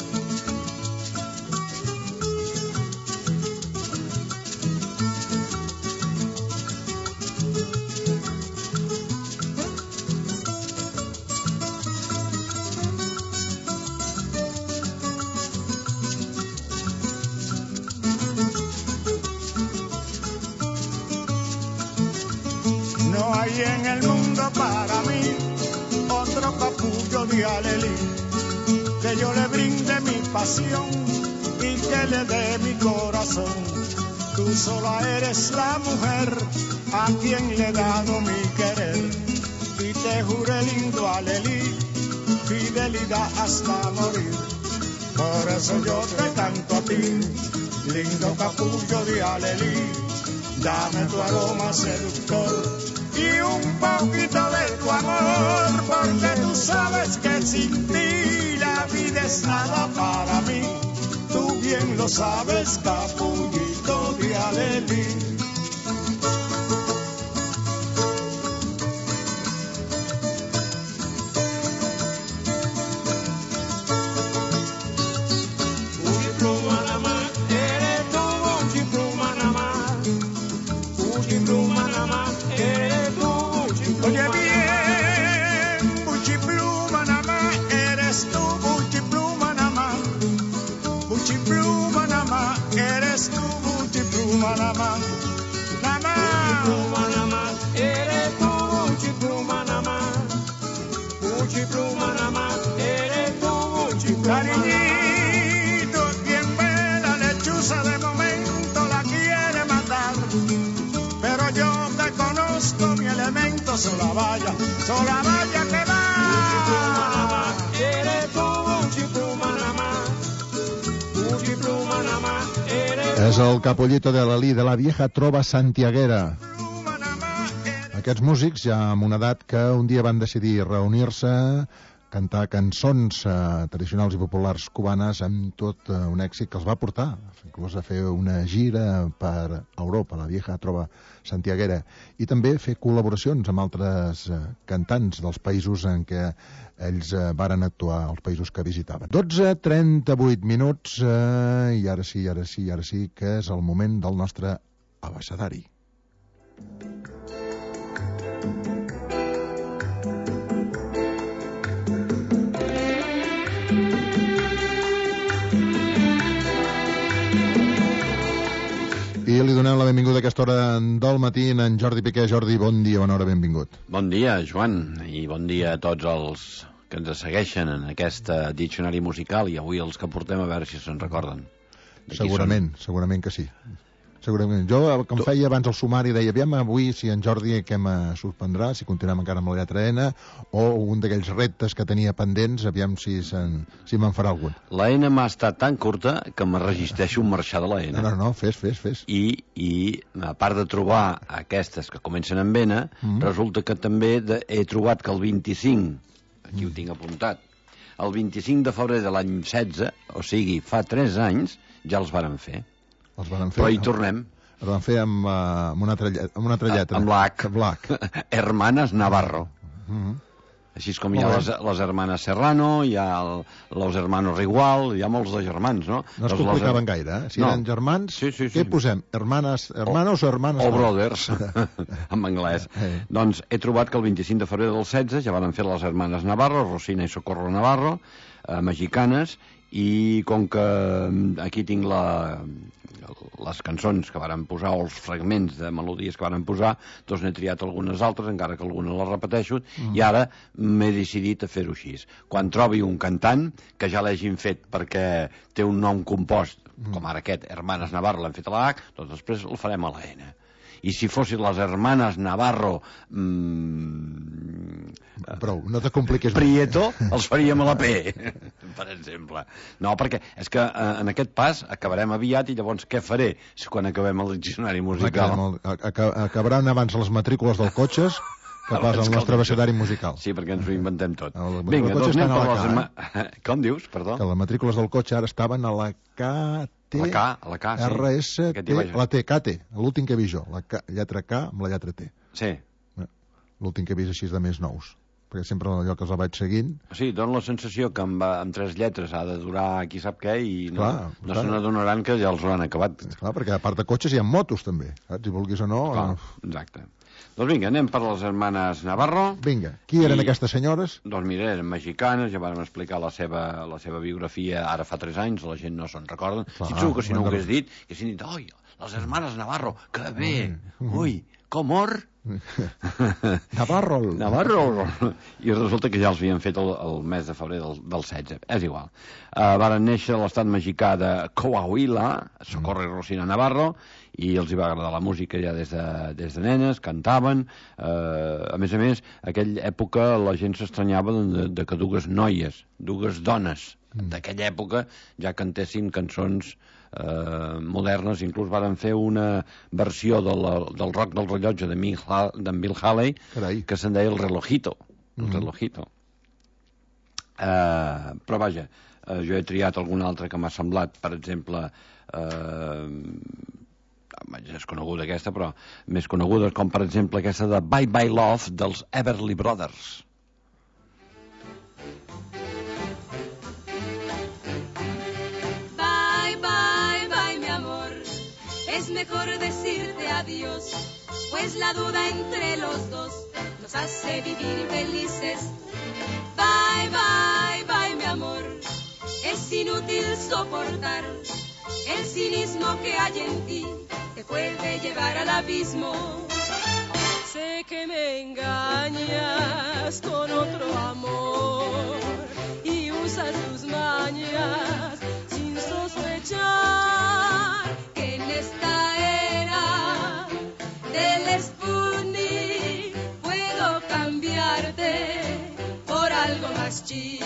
No hay en el mundo para mí otro capullo de Alelí, que yo le brinde mi pasión y que le dé mi corazón. Tú sola eres la mujer a quien le he dado mi querer, y te juré, lindo Alelí, fidelidad hasta morir. Por eso yo te canto a ti, lindo capullo de Alelí. Dame tu aroma seductor y un poquito de tu amor, porque tú sabes que sin ti la vida es nada para mí. Tú bien lo sabes, capullito de Alelí. Oye bien, Buchipluma nada más, eres tú, Buchipluma nada más. Buchipluma nada más, eres tú, Buchipluma nada más. Nada más. Buchipluma nada más, eres tú, Buchipluma nada más. Buchipluma nada más, eres tú, Buchipluma nada más. Cariñito, quien ve la lechuza de momento la quiere matar, pero yo te conozco, mi elemento, sola vaya, sola vaya que va. Buchipluma nada más, eres tú, Buchipluma nada más. Buchipluma nada más, eres tú. És el Capullito de Alelí, de la vieja trova santiaguera. Aquests músics, ja amb una edat, que un dia van decidir reunir-se, cantar cançons eh, tradicionals i populars cubanes amb tot eh, un èxit que els va portar inclús a fer una gira per Europa, la vieja trova santiaguera, i també fer col·laboracions amb altres eh, cantants dels països en què ells eh, varen actuar, els països que visitaven. dotze i trenta-vuit minuts eh, i ara sí, ara sí, ara sí que és el moment del nostre abecedari. I li donem la benvinguda a aquesta hora del matí a en Jordi Piqué. Jordi, bon dia, bona hora, benvingut. Bon dia, Joan, i bon dia a tots els que ens segueixen en aquest diccionari musical, i avui els que portem a veure si se'n recorden. Segurament, són... segurament que sí. Segurament. Jo, com feia abans el sumari, deia, aviam avui si en Jordi què me suspendrà, si continuem encara amb la lletra N, o un d'aquells reptes que tenia pendents, aviam si, si me'n farà algun. La N m'ha estat tan curta que me resisteixo a marxar de la N. No, no, no, fes, fes, fes. I, i a part de trobar aquestes que comencen amb N, mm. resulta que també de, he trobat que el vint-i-cinc, aquí mm. ho tinc apuntat, el vint-i-cinc de febrer de l'any setze, o sigui, fa tres anys, ja els varen fer. Els van fer, però hi tornem. Els van fer amb, uh, amb, una, altra lletra, amb una altra lletra. Amb l'H. Amb l'H. Hermanes Navarro. Mm-hmm. Així com hi ha les, les hermanes Serrano, hi ha el, los hermanos Rigual, hi ha molts de germans, no? No es complicaven les... gaire, eh? Si no. eren germans, sí, sí, sí. què posem? Hermanes, hermanos o, o hermanes? O brothers, en anglès. Eh. Doncs he trobat que el vint-i-cinc de febrer del setze ja van fer les hermanes Navarro, Rosina i Socorro Navarro, eh, mexicanes, i com que aquí tinc la... les cançons que varen posar o els fragments de melodies que varen posar, doncs n'he triat algunes altres, encara que algunes les repeteixo, mm. i ara m'he decidit a fer-ho així. Quan trobi un cantant que ja l'hagin fet perquè té un nom compost, mm. com ara aquest, Hermanes Navarro, l'hem fet a la H, doncs després el farem a la N. I si fossin les Hermanes Navarro mmm, prou, no te compliquis Prieto, els faríem a la P, per exemple. No, perquè és que eh, en aquest pas acabarem aviat i llavors què faré si quan acabem el diccionari musical? Acabem, acabaran abans les matrícules dels cotxes que pas el nostre abecedari musical. Sí, perquè ens ho inventem tot. El, Vinga, doncs anem per les... K, eh? Com dius, perdó? Que les matrícules del cotxe ara estaven a la K... T, la K, la K, sí. R, S, T, la T, K, T, l'últim que he vist jo, la K, lletra K amb la lletra T. Sí. L'últim que he vist així de més nous, perquè sempre allò que els la vaig seguint... Sí, dona la sensació que amb, amb tres lletres ha de durar qui sap què i no, clar, no se n'adonaran que ja els ho han acabat. Clar, perquè a part de cotxes hi ha motos també, saps? Si vulguis o no... Clar, exacte. Doncs vinga, anem per les hermanes Navarro. Vinga, qui eren I, aquestes senyores? Doncs mira, eren mexicanes, ja vam explicar la seva, la seva biografia ara fa tres anys, la gent no se'n recorden. Clar, si segur que si no ho hagués dit, que si dit, oi, les hermanes Navarro, que bé, mm. ui, com or... Navarro. Navarro. I resulta que ja els havien fet el, el mes de febrer del, del setze. És igual. Uh, varen néixer a l'estat mexicà de Coahuila, Socorro i Rosina Navarro, i els hi va agradar la música ja des de, des de nenes, cantaven. Uh, a més a més, a aquella època la gent s'estranyava de, de que dues noies, dues dones mm. d'aquella època ja cantessin cançons Uh, modernes, inclús varen fer una versió de la, del rock del rellotge de d'en Bill Haley. Carai. Que se'n deia el relojito el mm. relojito uh, però vaja, uh, jo he triat algun altre que m'ha semblat, per exemple uh, és coneguda aquesta, però més coneguda, com per exemple aquesta de Bye Bye Love dels Everly Brothers. Es mejor decirte adiós, pues la duda entre los dos nos hace vivir felices. Bye, bye, bye, mi amor. Es inútil soportar el cinismo que hay en ti, te puede llevar al abismo. Sé que me engañas con otro amor y usas tus mañas sin sospechar que en esta era del Sputnik puedo cambiarte por algo más chic.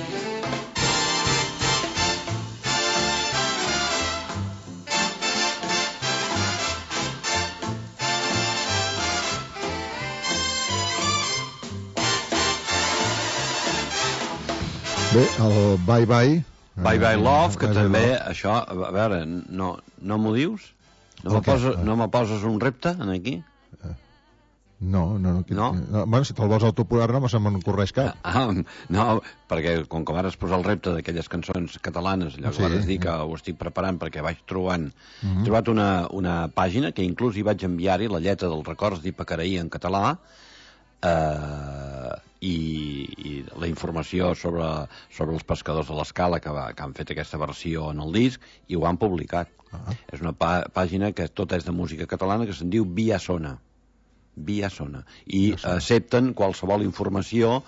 Bé, el Bye Bye... Bye Bye Love, que també, això, a veure, no, no m'ho dius? No me poses, no me poses un repte, aquí? No, no, no. No? no bueno, si te'l vols autopurar no se me'n correix cap. Ah, no, perquè com que vares posar el repte d'aquelles cançons catalanes, allò que sí, vares dir que ho estic preparant perquè vaig trobant... Uh-huh. He trobat una, una pàgina que inclús hi vaig enviar-hi la lletra dels records d'Ipacaraí en català, eh... I, i la informació sobre, sobre els pescadors de l'Escala que, va, que han fet aquesta versió en el disc i ho han publicat. Uh-huh. És una pà- pàgina que tota és de música catalana que se'n diu Via Sona. Via Sona. I Via Sona. Accepten qualsevol informació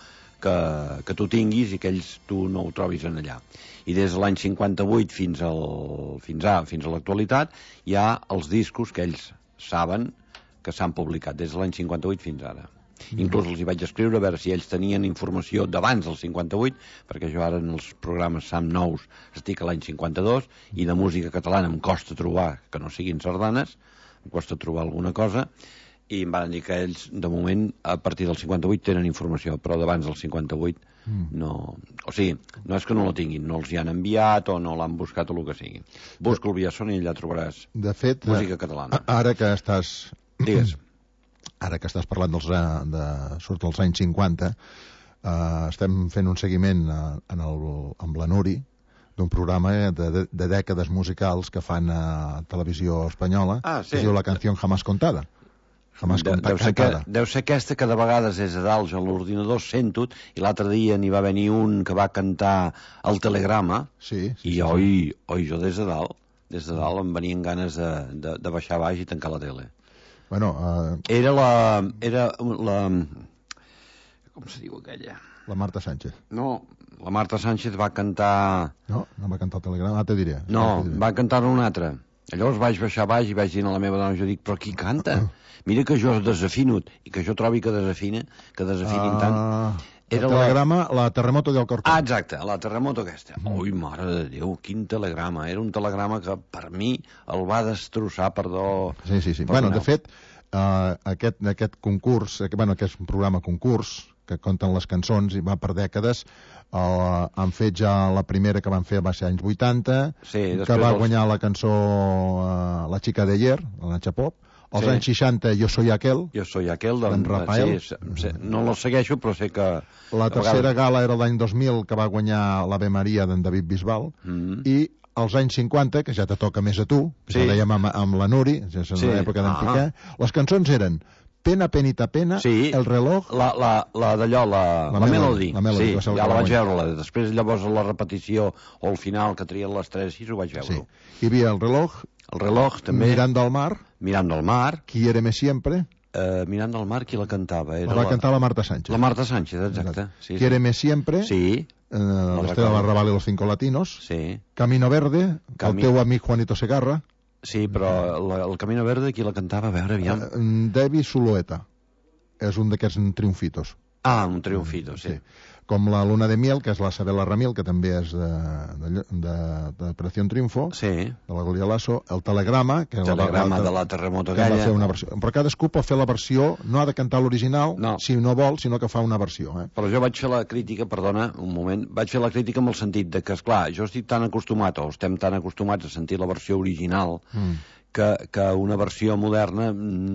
que, que tu tinguis i que ells tu no ho trobis en allà. I des de l'any cinquanta-vuit fins, al, fins a fins a l'actualitat hi ha els discos que ells saben que s'han publicat, des de l'any cinquanta-vuit fins ara. Mm. Inclús els hi vaig escriure a veure si ells tenien informació d'abans del cinquanta-vuit, perquè jo ara en els programes SAM nous estic a l'any cinquanta-dos, i de música catalana em costa trobar, que no siguin sardanes, em costa trobar alguna cosa, i em van dir que ells, de moment, a partir del cinquanta-vuit tenen informació, però d'abans del cinquanta-vuit mm. no... O sigui, no és que no la tinguin, no els hi han enviat o no l'han buscat o el que sigui. Busca el Via Son i allà trobaràs de fet, música catalana. Ara que estàs... Digues. Ara que estàs parlant dels, de, surt dels anys cinquanta, eh, estem fent un seguiment eh, en el, amb la Nuri, d'un programa de, de, de dècades musicals que fan a Televisió Espanyola, ah, sí. que es diu La canción jamás contada. Jamás de, conta, deu, ser cantada. que, deu ser aquesta que de vegades és a dalt, a l'ordinador sento, i l'altre dia n'hi va venir un que va cantar el Telegrama, sí, sí, i sí, oi, sí. oi, jo des de dalt, des de dalt em venien ganes de, de, de baixar baix i tancar la tele. Bueno, uh... Era la... Era la... Com se diu aquella? La Marta Sánchez. No, la Marta Sánchez va cantar... No, no va cantar el Telegrama, ah, te diré. No, te diré. va cantar una altra. Llavors vaig baixar baix i vaig dir a la meva dona, jo dic, però qui canta? Mira que jo desafino, i que jo trobi que desafina, que desafinin uh... tant. Era el telegrama, la... la Terremoto de Alcorcón. Ah, exacte, la Terremoto aquesta. Mm. Ui, mare de Déu, quin telegrama. Era un telegrama que per mi el va destrossar, perdó. Sí, sí, sí. Bueno, de fet, uh, aquest, aquest concurs, aquest, bueno, aquest programa concurs, que compten les cançons i va per dècades, uh, han fet ja la primera que van fer va ser anys vuitanta, sí, que va dels... guanyar la cançó uh, La chica de ayer, la Nacha Pop. Als sí. anys seixanta, Jo soy aquel. Jo soy aquel, d'en Rafael. Sí, sí, no la segueixo, però sé que... La tercera vegades... gala era l'any dos mil, que va guanyar l'Ave Maria d'en David Bisbal. Mm-hmm. I als anys cinquanta, que ja te toca més a tu, sí. que dèiem amb, amb la Nuri, ja és sí. l'època d'en ah. Piqué, les cançons eren Pena, penita, pena, sí. El reloj... La, la, la d'allò, la, la, la Melody. La Melody, sí, ja la vaig veure. Després, llavors, la repetició o el final, que trien les tres, sí, ho vaig veure. Sí. Hi havia El reloj. El reloj, també. Mirando al mar. Mirando al mar. Quiéreme siempre. Uh, Mirando al mar, qui la cantava? Era la va la... cantar la Marta Sánchez. La Marta Sánchez, exacte. Sí, Quiéreme sí. siempre. Sí. Eh, L'Estrella Barrabal i los Cinco Latinos. Sí. Camino Verde. Cami... El teu amic Juanito Segarra. Sí, però la, el Camino Verde, qui la cantava? A veure, aviam. Uh, Debbie Zulueta. És un d'aquests triomfitos. Ah, un triomfito, sí. sí. Com la Luna de Miel, que és la Sabela Ramil, que també és de, de, de, de Operació Triunfo, sí. de la Gloria Lasso, el Telegrama, que el Telegrama la, la, de la Terremoto que aquella. Va fer una versió. Però cadascú pot fer la versió, no ha de cantar l'original, no. si no vol, sinó que fa una versió. Eh? Però jo vaig fer la crítica, perdona, un moment, vaig fer la crítica amb el sentit de que, esclar, jo estic tan acostumat, o estem tan acostumats a sentir la versió original, mm. que, que una versió moderna,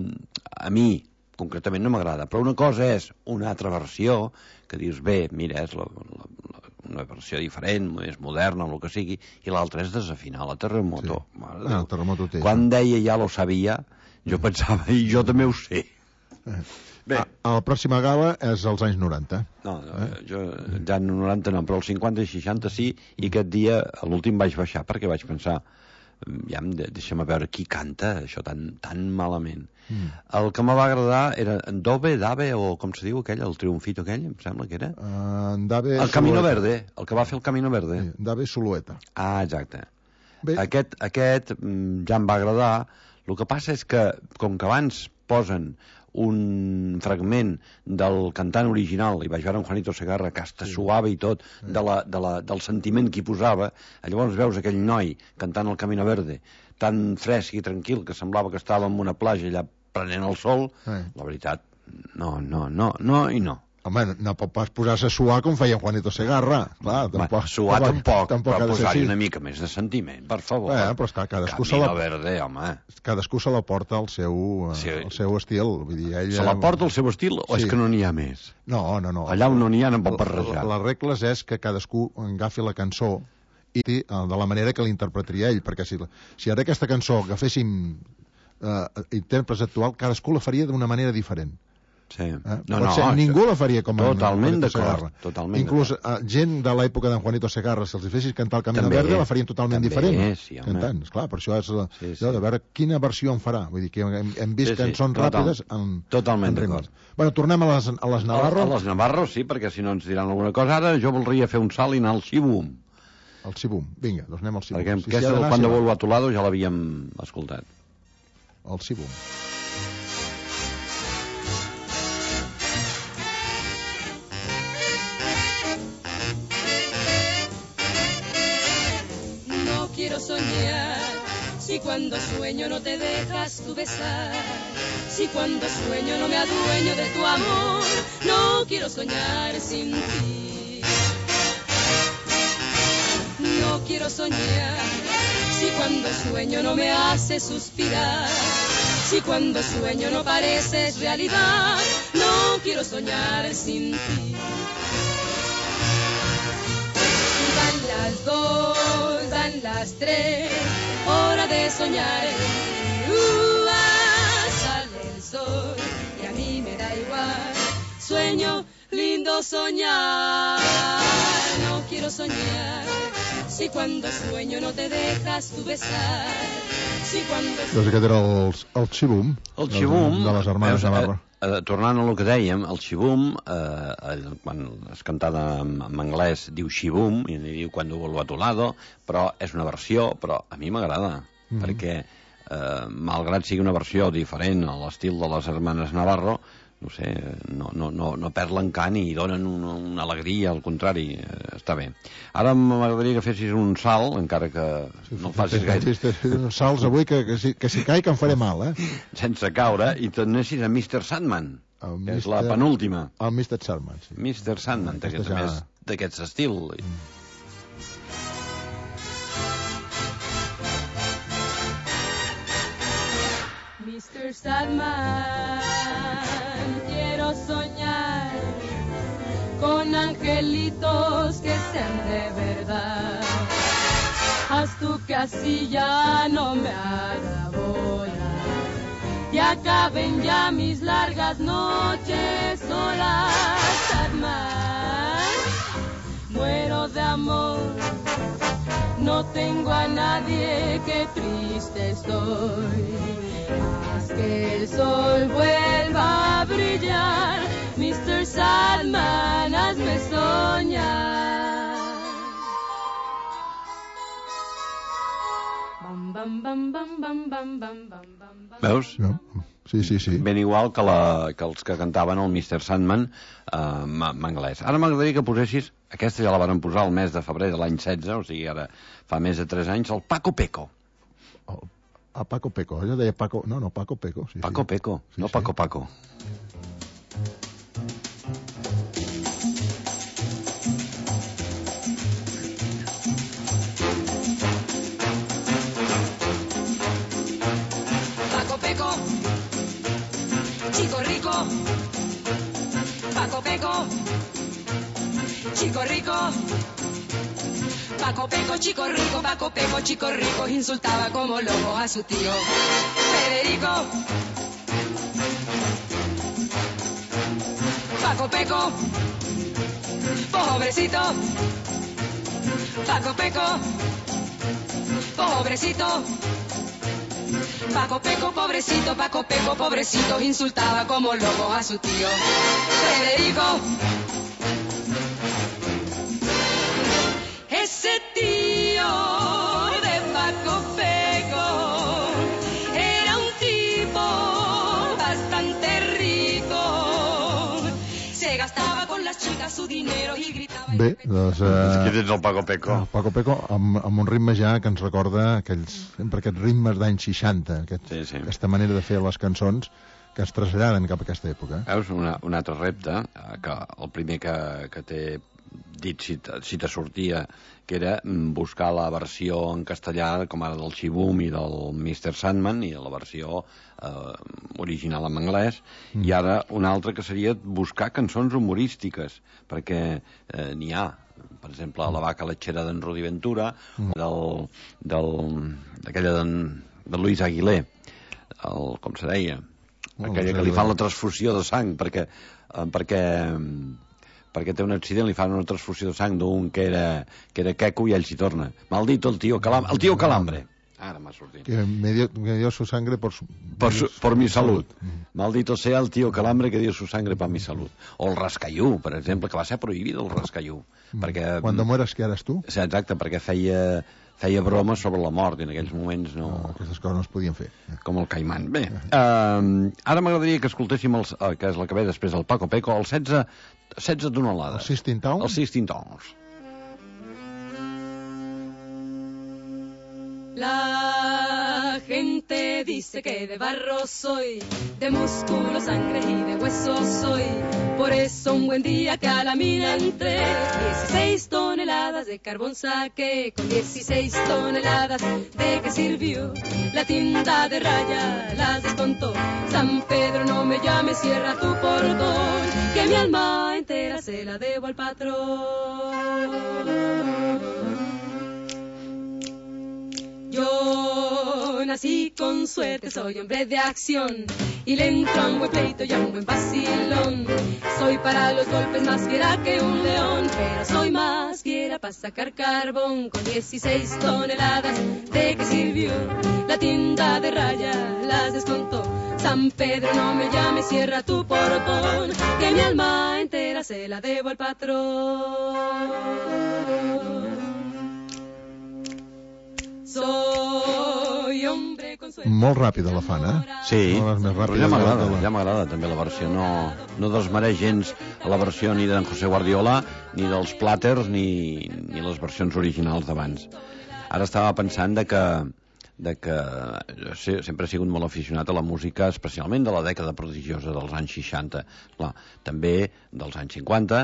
a mi, concretament no m'agrada, però una cosa és una altra versió, que dius, bé, mira, és la, la, la, una versió diferent, més moderna, o el que sigui, i l'altra és desafinar la Terremoto. Sí. Ah, el Terremoto té. Quan deia ja lo sabia, jo pensava, i jo també ho sé. Eh. Bé. A, a la pròxima gala és als anys noranta. No, eh? jo ja en noranta no, però els cinquanta i seixanta sí, i aquest dia, a l'últim vaig baixar, perquè vaig pensar, ja deixa'm veure qui canta això tan, tan malament. Mm. El que me va agradar era Dove, Dave, o com se diu aquell, el triomfito aquell, em sembla que era. Uh, Dave el Camino Verde, el que va fer el Camino Verde. Sí, Dave Zulueta. Ah, exacte. Bé. Aquest, aquest ja em va agradar. El que passa és que, com que abans posen un fragment del cantant original, i vaig veure en Juanito Segarra, que hasta sí. suava i tot, sí. de la, de la, del sentiment que hi posava, llavors veus aquell noi cantant el Camino Verde, tan fresc i tranquil, que semblava que estava en una platja allà prenent el sol, sí. la veritat, no, no, no, no i no. Home, no pot pas posar-se a suar com feia Juanito Segarra. Clar, tampoc, Va, suar tampoc, tampoc però posar-hi sí. una mica més de sentiment, per favor. Eh, però esclar, cadascú Camino se la... Verde, home. Cadascú se la porta al seu, sí. el seu estil. Vull dir, ella... Se la porta al seu estil o sí. és que no n'hi ha més? No, no, no. Allà on no n'hi ha no pot barrejar. Les regles és que cadascú agafi la cançó i de la manera que l'interpretaria ell, perquè si, si ara aquesta cançó agaféssim eh, intèrprets actual, cadascú la faria d'una manera diferent. Sí. Eh? No, Pot no, ser, ningú la faria com en totalment Juanito d'acord, Segarra. totalment Inclús d'acord. eh, gent de l'època d'en Juanito Segarra, si els hi fessis cantar el Camino També, Verde, la farien totalment també, diferent. sí, home. Cantant, esclar, per això és la, Sí, sí. allò de veure quina versió en farà. Vull dir que hem, hem vist Sí, sí, cançons total, ràpides en, totalment en ritmes. d'acord. Bueno, tornem a les, a les Navarro. A, a les Navarro, sí, perquè si no ens diran alguna cosa. Ara jo voldria fer un salt i anar al Xibum. El Xibum, vinga, doncs anem al Xibum. Perquè Si s'hi aquesta ha del d'anar, Pan de s'hi va. Bolo Atolado ja l'havíem escoltat. El Xibum. No quiero soñar, si cuando sueño no te dejas tú besar, si cuando sueño no me adueño de tu amor, no quiero soñar sin ti. No quiero soñar, si cuando sueño no me haces suspirar, si cuando sueño no pareces realidad, no quiero soñar sin ti. Dan las dos, dan las tres, hora de soñar. Uh, ah, sale el sol y a mí me da igual. Sueño, lindo soñar. No quiero soñar, si cuando sueño no te dejas tú besar, si cuando... Doncs aquest era el, el Xibum. El Xibum, de les Hermanes Navarro. Eh, eh, tornant a el que dèiem, el Xibum, eh, eh, quan es cantada en, en anglès, diu Xibum, i diu Cuando vuelvo a tu lado, però és una versió, però a mi m'agrada, mm-hmm. perquè, eh, malgrat sigui una versió diferent a l'estil de les Hermanes Navarro, no sé, no, no, no, no perd l'encant i donen una, una alegria, al contrari, eh, està bé. Ara m'agradaria que fessis un salt, encara que sí, no facis gaire. Salts avui, que, que, si, que si caic em faré mal, eh? Sense caure, i t'anessis a mister Sandman, el que mister... és la penúltima. El mister Sandman, sí. mister Sandman, que també és d'aquest estil. Mm. mister Sandman, quiero soñar con angelitos que sean de verdad. Haz tú que así ya no me haga bola y acaben ya mis largas noches solas. Sandman, muero de amor, no tengo a nadie, qué triste estoy. Haz que el sol vuelva a brillar, mister Sandman, hazme soñar. Bam, bam, bam, bam, bam, bam, bam, bam, bam. Veus? No. Sí, sí, sí. Ben igual que, la, que els que cantaven el mister Sandman eh, en anglès. Ara m'agradaria que posessis, aquesta ja la van posar el mes de febrer de l'any setze, o sigui, ara fa més de tres anys, el Paco Peco. El, a Paco Peco, jo deia Paco... No, no, Paco Peco. Sí, Paco sí. Peco, sí, no sí. Paco Paco. Paco Peco, chico rico. Paco Peco, chico rico. Paco Peco, chico rico, Paco Peco, chico rico, insultaba como loco a su tío Federico. Paco Peco, pobrecito. Paco Peco, pobrecito. Paco Peco, pobrecito, Paco Peco, pobrecito, insultaba como loco a su tío Federico. Ese tío de Paco Peco era un tipo bastante rico. Se gastaba con las chicas su dinero y gritaba... Bé, doncs... Eh, Qui tens el Paco Peco? El Paco Peco amb, amb un ritme ja que ens recorda aquells, sempre aquests ritmes d'anys seixanta, aquest, Sí, sí. aquesta manera de fer les cançons que es traslladen cap a aquesta època. Veus, una, un altre repte, eh, que el primer que, que t'he dit si, te, si te sortia, que era mm, buscar la versió en castellà, com ara del Xibum i del mister Sandman, i la versió eh, original en anglès, mm. i ara una altra que seria buscar cançons humorístiques, perquè eh, n'hi ha. Per exemple, La vaca letxera d'en Rudi Ventura, mm. del, del, d'aquella d'en de Luis Aguilé, el, com se deia? aquella que li fan la transfusió de sang, perquè, eh, perquè, perquè té un accident, li fan una transfusió de sang d'un que era, que era queco i ell s'hi torna. Maldito el tio Calambre. El tio Calambre. Ara m'ha sortit. Que me dio, me dio su sangre por, su, por, su, por mi salud. Mm. Maldito sea el tío Calambre que dio su sangre per mi salut. O el rascallú, per exemple, que va ser prohibit el rascallú. Mm. Perquè, Cuando mueras, què eres tu? Sí, exacte, perquè feia, feia bromes sobre la mort i en aquells moments no... no aquestes coses no es podien fer. Com el Caimán. Bé, uh, ara m'agradaria que escoltéssim, els, uh, que és la que ve després del Paco Peco, el setze, setze tonelades. El Sixteen Towns? El Sixteen Towns. La gente dice que de barro soy, de músculo, sangre y de hueso soy. Por eso un buen día que a la mina entré, dieciséis toneladas de carbón saqué. Con dieciséis toneladas de que sirvió la tinta de raya, las descontó. San Pedro, no me llames, cierra tu portón, que mi alma entera se la debo al patrón. Yo nací con suerte, soy hombre de acción y le entro a un buen pleito y a un buen vacilón. Soy para los golpes más fiera que un león, pero soy más fiera para sacar carbón. Con dieciséis toneladas de que sirvió la tinta de raya, las descontó. San Pedro, no me llames, cierra tu portón, que mi alma entera se la debo al patrón. Soy hombre con suerte. Molt ràpida la fan, eh? Sí, més però ja m'agrada, ja m'agrada també la versió. No, no desmereix gens la versió ni d'en José Guardiola, ni dels Platters, ni, ni les versions originals d'abans. Ara estava pensant de que, de que sí, sempre he sigut molt aficionat a la música, especialment de la dècada prodigiosa dels anys seixanta. Clar, també dels anys cinquanta.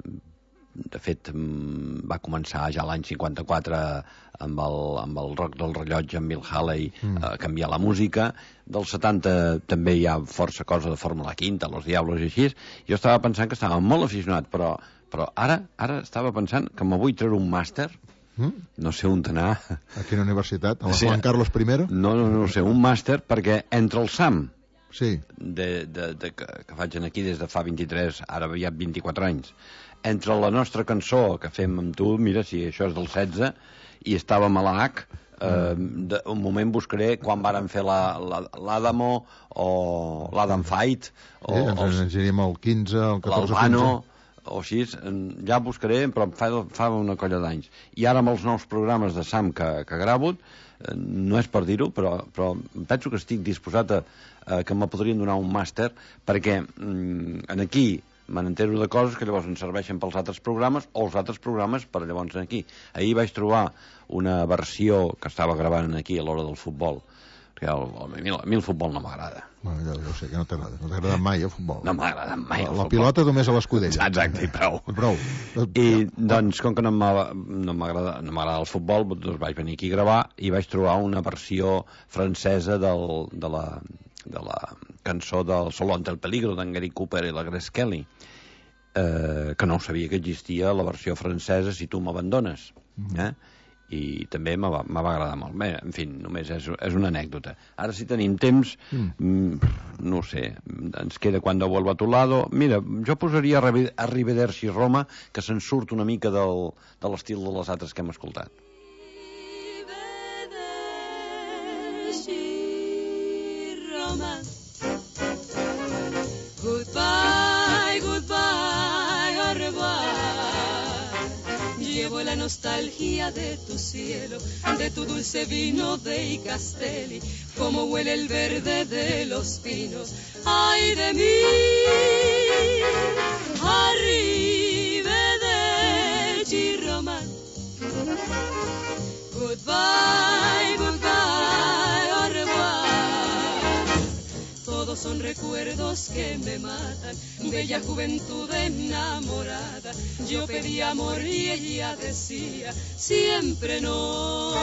De fet, va començar ja l'any cinquanta-quatre amb el, amb el rock del rellotge, amb Bill Haley, mm. a canviar la música. Dels setanta també hi ha força cosa de Fórmula Quinta, Los Diablos i així. Jo estava pensant que estava molt aficionat, però, però ara ara estava pensant que me vull treure un màster, mm? no sé on anar. A quina universitat? A la sí. Juan Carlos primero? No, no, no sé, un màster, perquè entre el S A M, sí. de, de, de, que, que faig aquí des de fa vint-i-tres, ara ja vint-i-quatre anys, entre la nostra cançó que fem amb tu, mira, si això és del setze, i estàvem a l'A H, eh, de, un moment buscaré quan varen fer l'Adamo la, la, o l'Adam Fight, o sí, ens aniríem al quinze, al catorze, l'Albano, o així, ja buscaré, però fa, fa una colla d'anys. I ara amb els nous programes de S A M que, que gravo, eh, no és per dir-ho, però, però penso que estic disposat a, a que me podrien donar un màster, perquè mm, en aquí me n'entero de coses que llavors ens serveixen pels altres programes o els altres programes per llavors aquí. Ahir vaig trobar una versió que estava gravant aquí a l'hora del futbol. Que el, el, el, a mi el futbol no m'agrada. Bueno, ja, ja ho sé, que no t'agrada. No t'agrada mai el futbol. No m'agrada mai el la, futbol. La pilota només a l'escudella. Exacte, i prou. prou. I doncs, com que no m'agrada no m'agrada el futbol, doncs vaig venir aquí a gravar i vaig trobar una versió francesa del, de la... de la cançó del Solón del Peligro d'en Gary Cooper i la Grace Kelly, eh, que no sabia que existia la versió francesa Si tu m'abandones, eh? I també me va, me va agradar molt. Bé, en fi, només és, és una anècdota. Ara, si tenim temps, mm, no ho sé, ens queda Cuando vuelva a tu lado. Mira, jo posaria Arrivederci Roma, que se'n surt una mica del, de l'estil de les altres que hem escoltat. Goodbye, goodbye, au revoir. Llevo la nostalgia de tu cielo, de tu dulce vino de Castelli, como huele el verde de los pinos. Ay de mí, arrivederci Roma. Goodbye, goodbye, au revoir. Todos son recuerdos que me matan, bella juventud enamorada. Yo pedí amor y ella decía siempre no.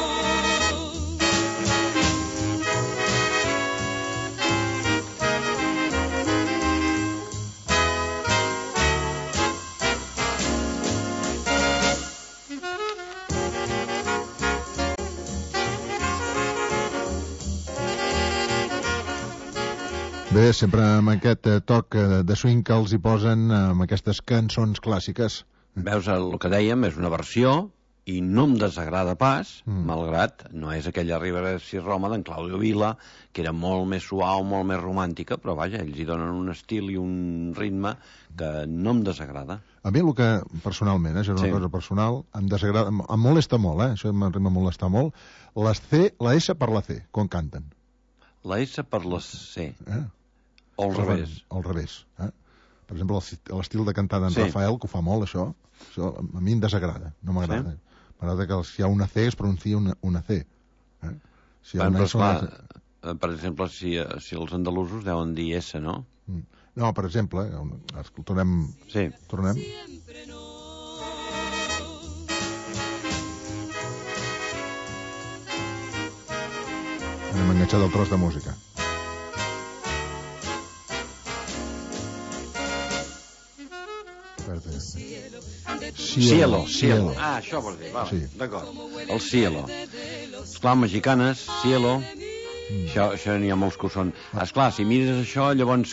Bé, sempre amb aquest eh, toc eh, de swing que els hi posen eh, amb aquestes cançons clàssiques. Veus, el que dèiem és una versió i no em desagrada pas, Mm. malgrat no és aquella Ribera si Roma d'en Claudio Vila, que era molt més suau, molt més romàntica, però vaja, ells hi donen un estil i un ritme que no em desagrada. A mi el que, personalment, eh, això és una Sí. cosa personal, em desagrada, em, em molesta molt, eh, això m'arriba a molestar molt, les C, la S per la C, quan canten. La S per la C, Eh? o al Quan- revés. Al revés. Eh? Per exemple, el si- l'estil de cantar d'en Sí. Rafael, que ho fa molt, això, això a mi em desagrada, no m'agrada. M'agrada que si hi ha una C es pronuncia una, una C. Eh? Si hi ha Bueno, una però S, una esclar, eh, per exemple, si, eh, si els andalusos deuen dir S, no? Mm. No, per exemple, eh, es- tornem... Sí. tornem. Anem enganxat al tros de música. Espera't. Cielo, cielo. Ah, això vols dir, vale, Sí. d'acord. El cielo. Esclar, mexicanes, cielo... Això, això n'hi ha molts que ho són. Esclar, si mires això, llavors